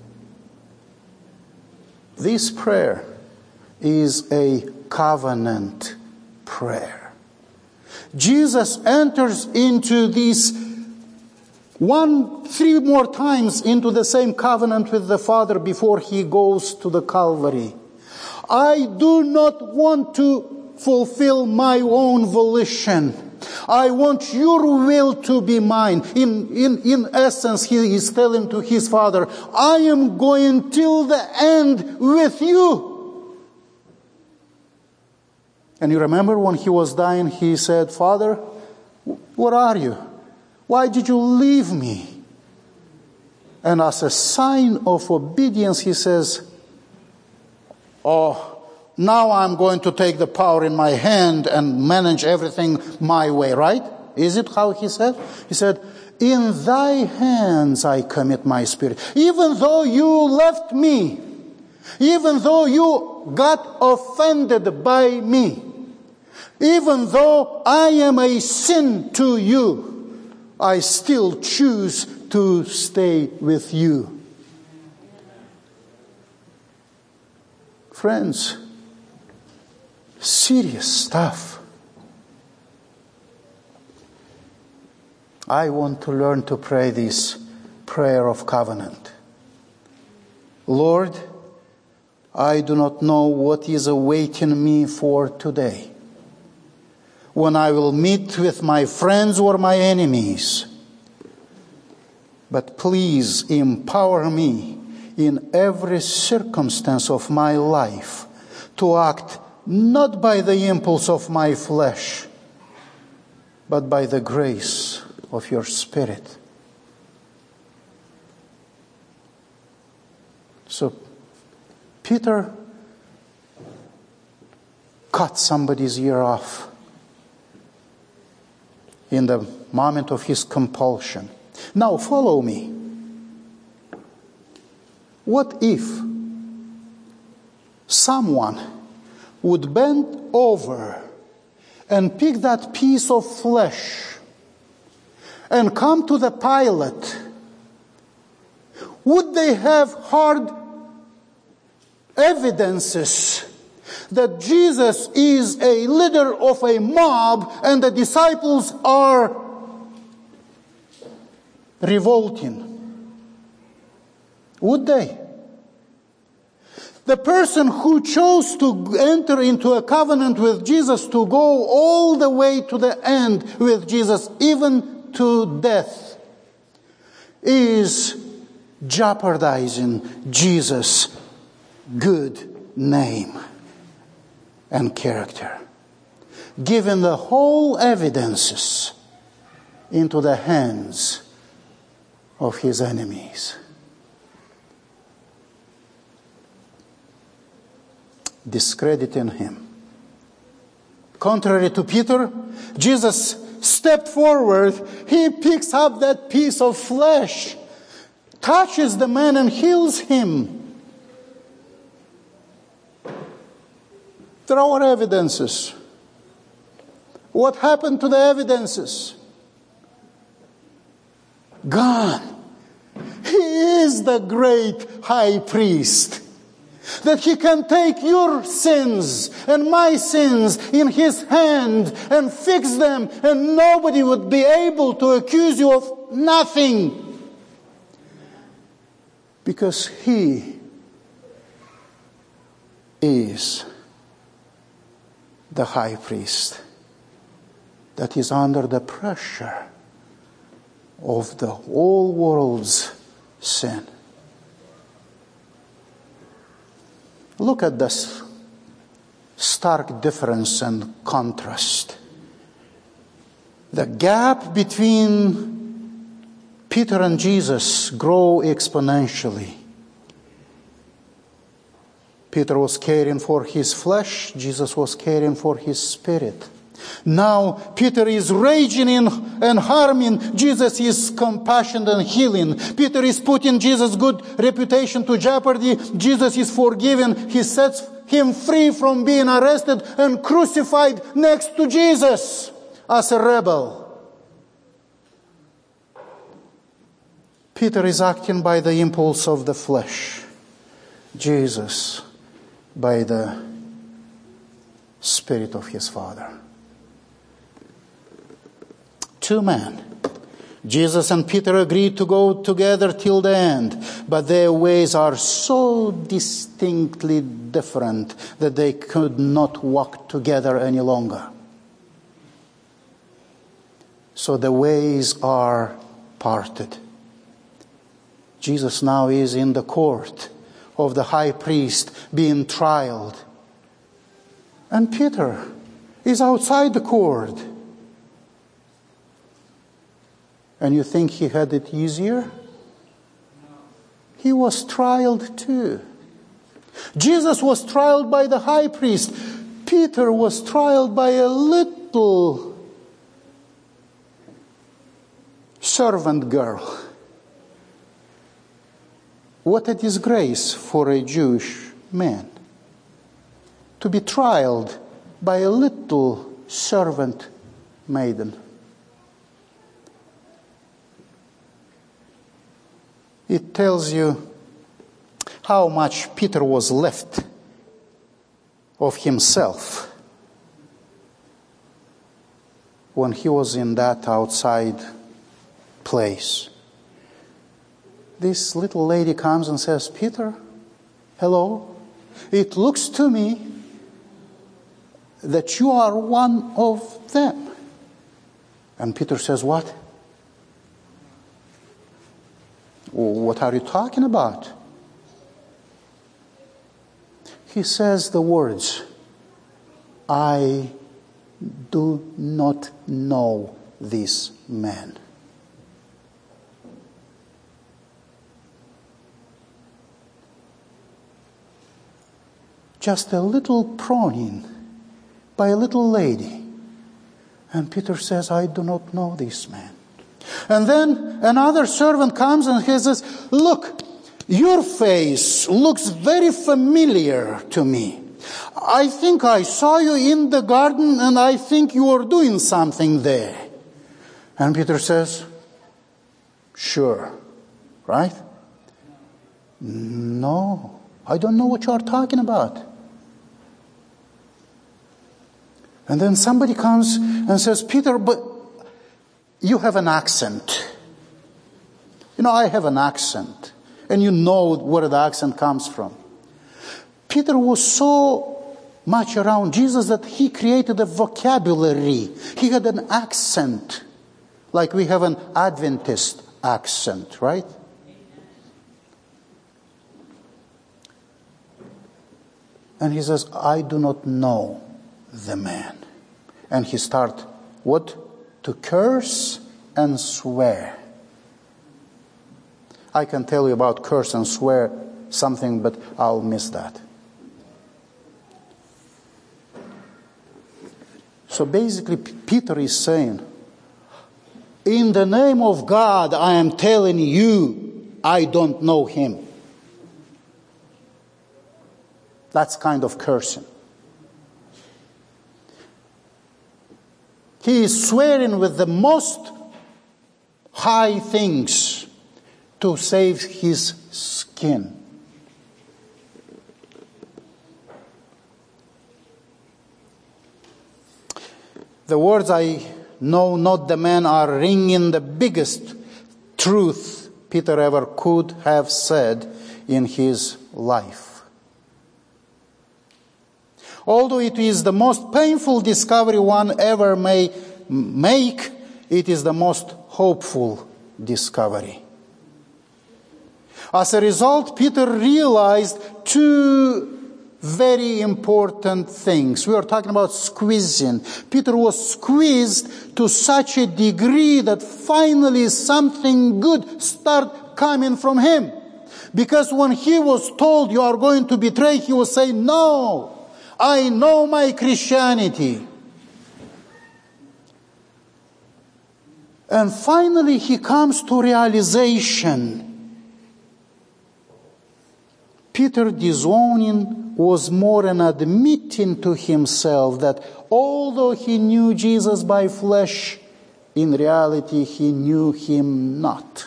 Speaker 1: This prayer is a covenant prayer. Jesus enters into these one, three more times into the same covenant with the Father before he goes to the Calvary. I do not want to fulfill my own volition. I want your will to be mine. In, in, in essence, he is telling to his Father, I am going till the end with you. And you remember when he was dying, he said, Father, where are you? Why did you leave me? And as a sign of obedience, he says, oh, now I'm going to take the power in my hand and manage everything my way, right? Is it how he said? He said, in thy hands I commit my spirit. Even though you left me, even though you got offended by me, even though I am a sin to you, I still choose to stay with you. Friends, serious stuff. I want to learn to pray this prayer of covenant. Lord, I do not know what is awaiting me for today, when I will meet with my friends or my enemies. But please empower me in every circumstance of my life to act not by the impulse of my flesh, but by the grace of your Spirit. So Peter cut somebody's ear off in the moment of his compulsion. Now follow me. What if someone would bend over and pick that piece of flesh and come to the Pilate? Would they have hard evidences that Jesus is a leader of a mob and the disciples are revolting? Would they? The person who chose to enter into a covenant with Jesus, to go all the way to the end with Jesus, even to death, is jeopardizing Jesus' good name and character, giving the whole evidences into the hands of his enemies. Discrediting him. Contrary to Peter, Jesus stepped forward. He picks up that piece of flesh, touches the man and heals him. There are evidences. What happened to the evidences? Gone. He is the great high priest. That he can take your sins and my sins in his hand and fix them, and nobody would be able to accuse you of nothing. Because he is the high priest that is under the pressure of the whole world's sin. Look at this stark difference and contrast. The gap between Peter and Jesus grow exponentially. Peter was caring for his flesh, Jesus was caring for his spirit. Now Peter is raging in and harming, Jesus is compassionate and healing. Peter is putting Jesus' good reputation to jeopardy, Jesus is forgiven. He sets him free from being arrested and crucified next to Jesus as a rebel. Peter is acting by the impulse of the flesh, Jesus by the Spirit of his Father. two men. Jesus and Peter agreed to go together till the end, but their ways are so distinctly different that they could not walk together any longer. So the ways are parted. Jesus now is in the court of the high priest being trialed. And Peter is outside the court. And you think he had it easier? He was trialed too. Jesus was trialed by the high priest. Peter was trialed by a little servant girl. What a disgrace for a Jewish man to be trialed by a little servant maiden. It tells you how much Peter was left of himself when he was in that outside place. This little lady comes and says, Peter, hello, it looks to me that you are one of them. And Peter says, what? What are you talking about? He says the words, I do not know this man. Just a little proning by a little lady. And Peter says, I do not know this man. And then another servant comes and he says, look, your face looks very familiar to me. I think I saw you in the garden and I think you are doing something there. And Peter says, sure, right? No, I don't know what you are talking about. And then somebody comes and says, Peter, but you have an accent. You know, I have an accent. And you know where the accent comes from. Peter was so much around Jesus that he created a vocabulary. He had an accent. Like we have an Adventist accent, right? And he says, I do not know the man. And he starts, what? To curse and swear. I can tell you about curse and swear something, but I'll miss that. So basically, Peter is saying, in the name of God, I am telling you, I don't know him. That's kind of cursing. He is swearing with the most high things to save his skin. The words, I know not the man, are ringing the biggest truth Peter ever could have said in his life. Although it is the most painful discovery one ever may make, it is the most hopeful discovery. As a result, Peter realized two very important things. We are talking about squeezing. Peter was squeezed to such a degree that finally something good started coming from him. Because when he was told, you are going to betray, he was saying, no, I know my Christianity. And finally he comes to realization. Peter disowning was more an admitting to himself that although he knew Jesus by flesh, in reality he knew him not.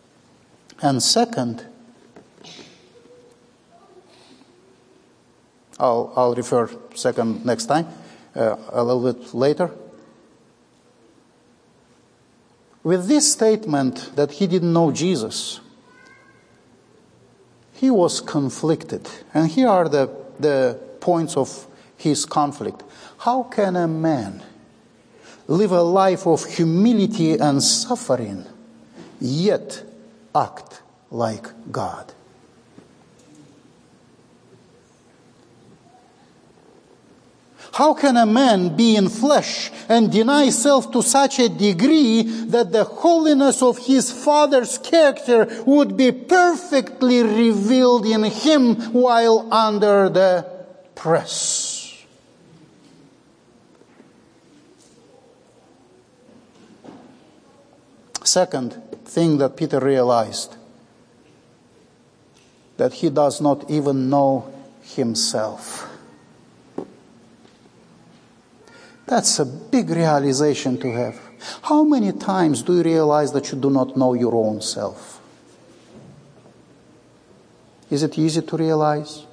Speaker 1: And second, I'll, I'll refer second next time, uh, a little bit later. With this statement that he didn't know Jesus, he was conflicted. And here are the, the points of his conflict. How can a man live a life of humility and suffering, yet act like God? How can a man be in flesh and deny self to such a degree that the holiness of his Father's character would be perfectly revealed in him while under the press? Second thing that Peter realized, that he does not even know himself. That's a big realization to have. How many times do you realize that you do not know your own self? Is it easy to realize?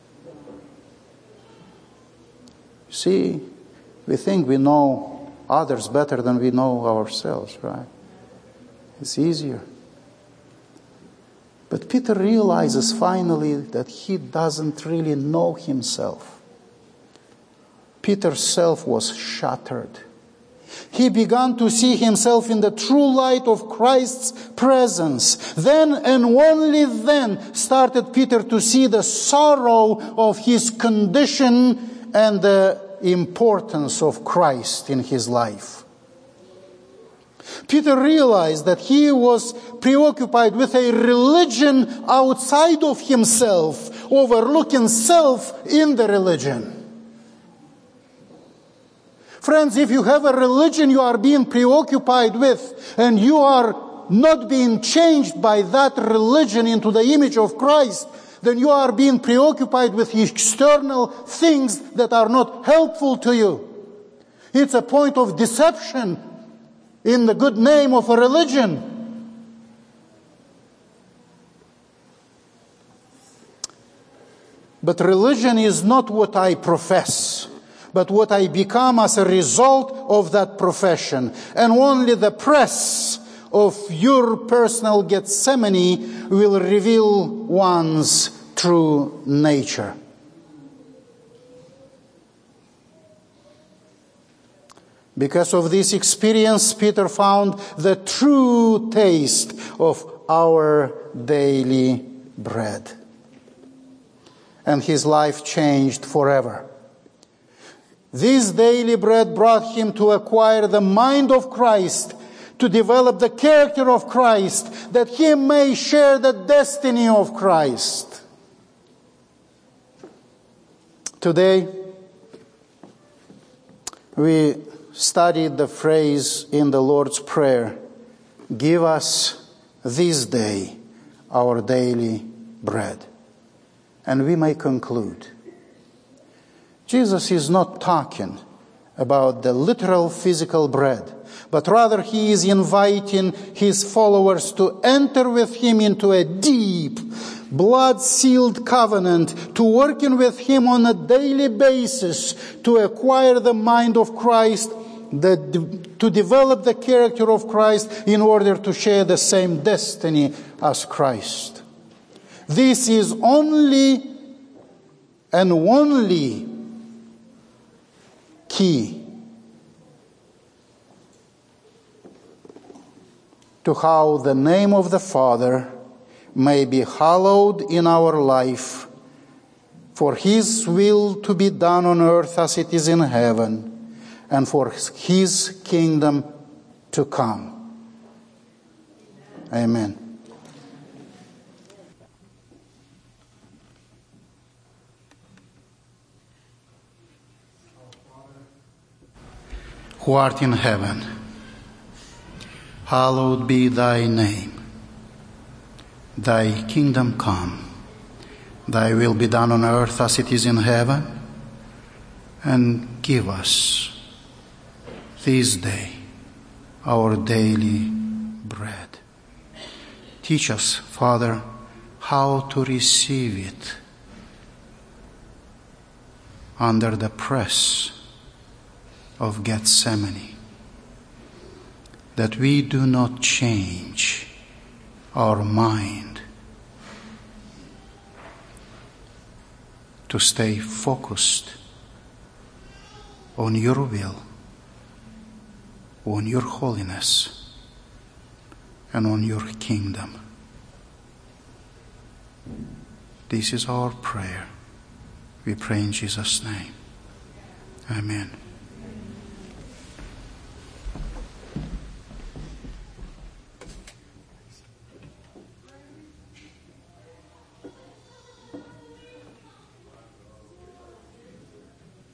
Speaker 1: See, we think we know others better than we know ourselves, right? It's easier. But Peter realizes finally that he doesn't really know himself. Peter's self was shattered. He began to see himself in the true light of Christ's presence. Then and only then started Peter to see the sorrow of his condition and the importance of Christ in his life. Peter realized that he was preoccupied with a religion outside of himself, overlooking self in the religion. Friends, if you have a religion you are being preoccupied with, and you are not being changed by that religion into the image of Christ, then you are being preoccupied with external things that are not helpful to you. It's a point of deception in the good name of a religion. But religion is not what I profess, but what I become as a result of that profession. And only the press of your personal Gethsemane will reveal one's true nature. Because of this experience, Peter found the true taste of our daily bread. And his life changed forever. This daily bread brought him to acquire the mind of Christ, to develop the character of Christ, that he may share the destiny of Christ. Today, we studied the phrase in the Lord's Prayer, "Give us this day our daily bread." And we may conclude, Jesus is not talking about the literal physical bread, but rather he is inviting his followers to enter with him into a deep, blood-sealed covenant, to working with him on a daily basis to acquire the mind of Christ, the, to develop the character of Christ in order to share the same destiny as Christ. This is only and only key to how the name of the Father may be hallowed in our life, for his will to be done on earth as it is in heaven, and for his kingdom to come. Amen. Who art in heaven, hallowed be thy name. Thy kingdom come. Thy will be done on earth as it is in heaven. And give us this day our daily bread. Teach us, Father, how to receive it. under the press of Gethsemane, that we do not change our mind to stay focused on your will, on your holiness, and on your kingdom. This is our prayer. We pray in Jesus' name. Amen.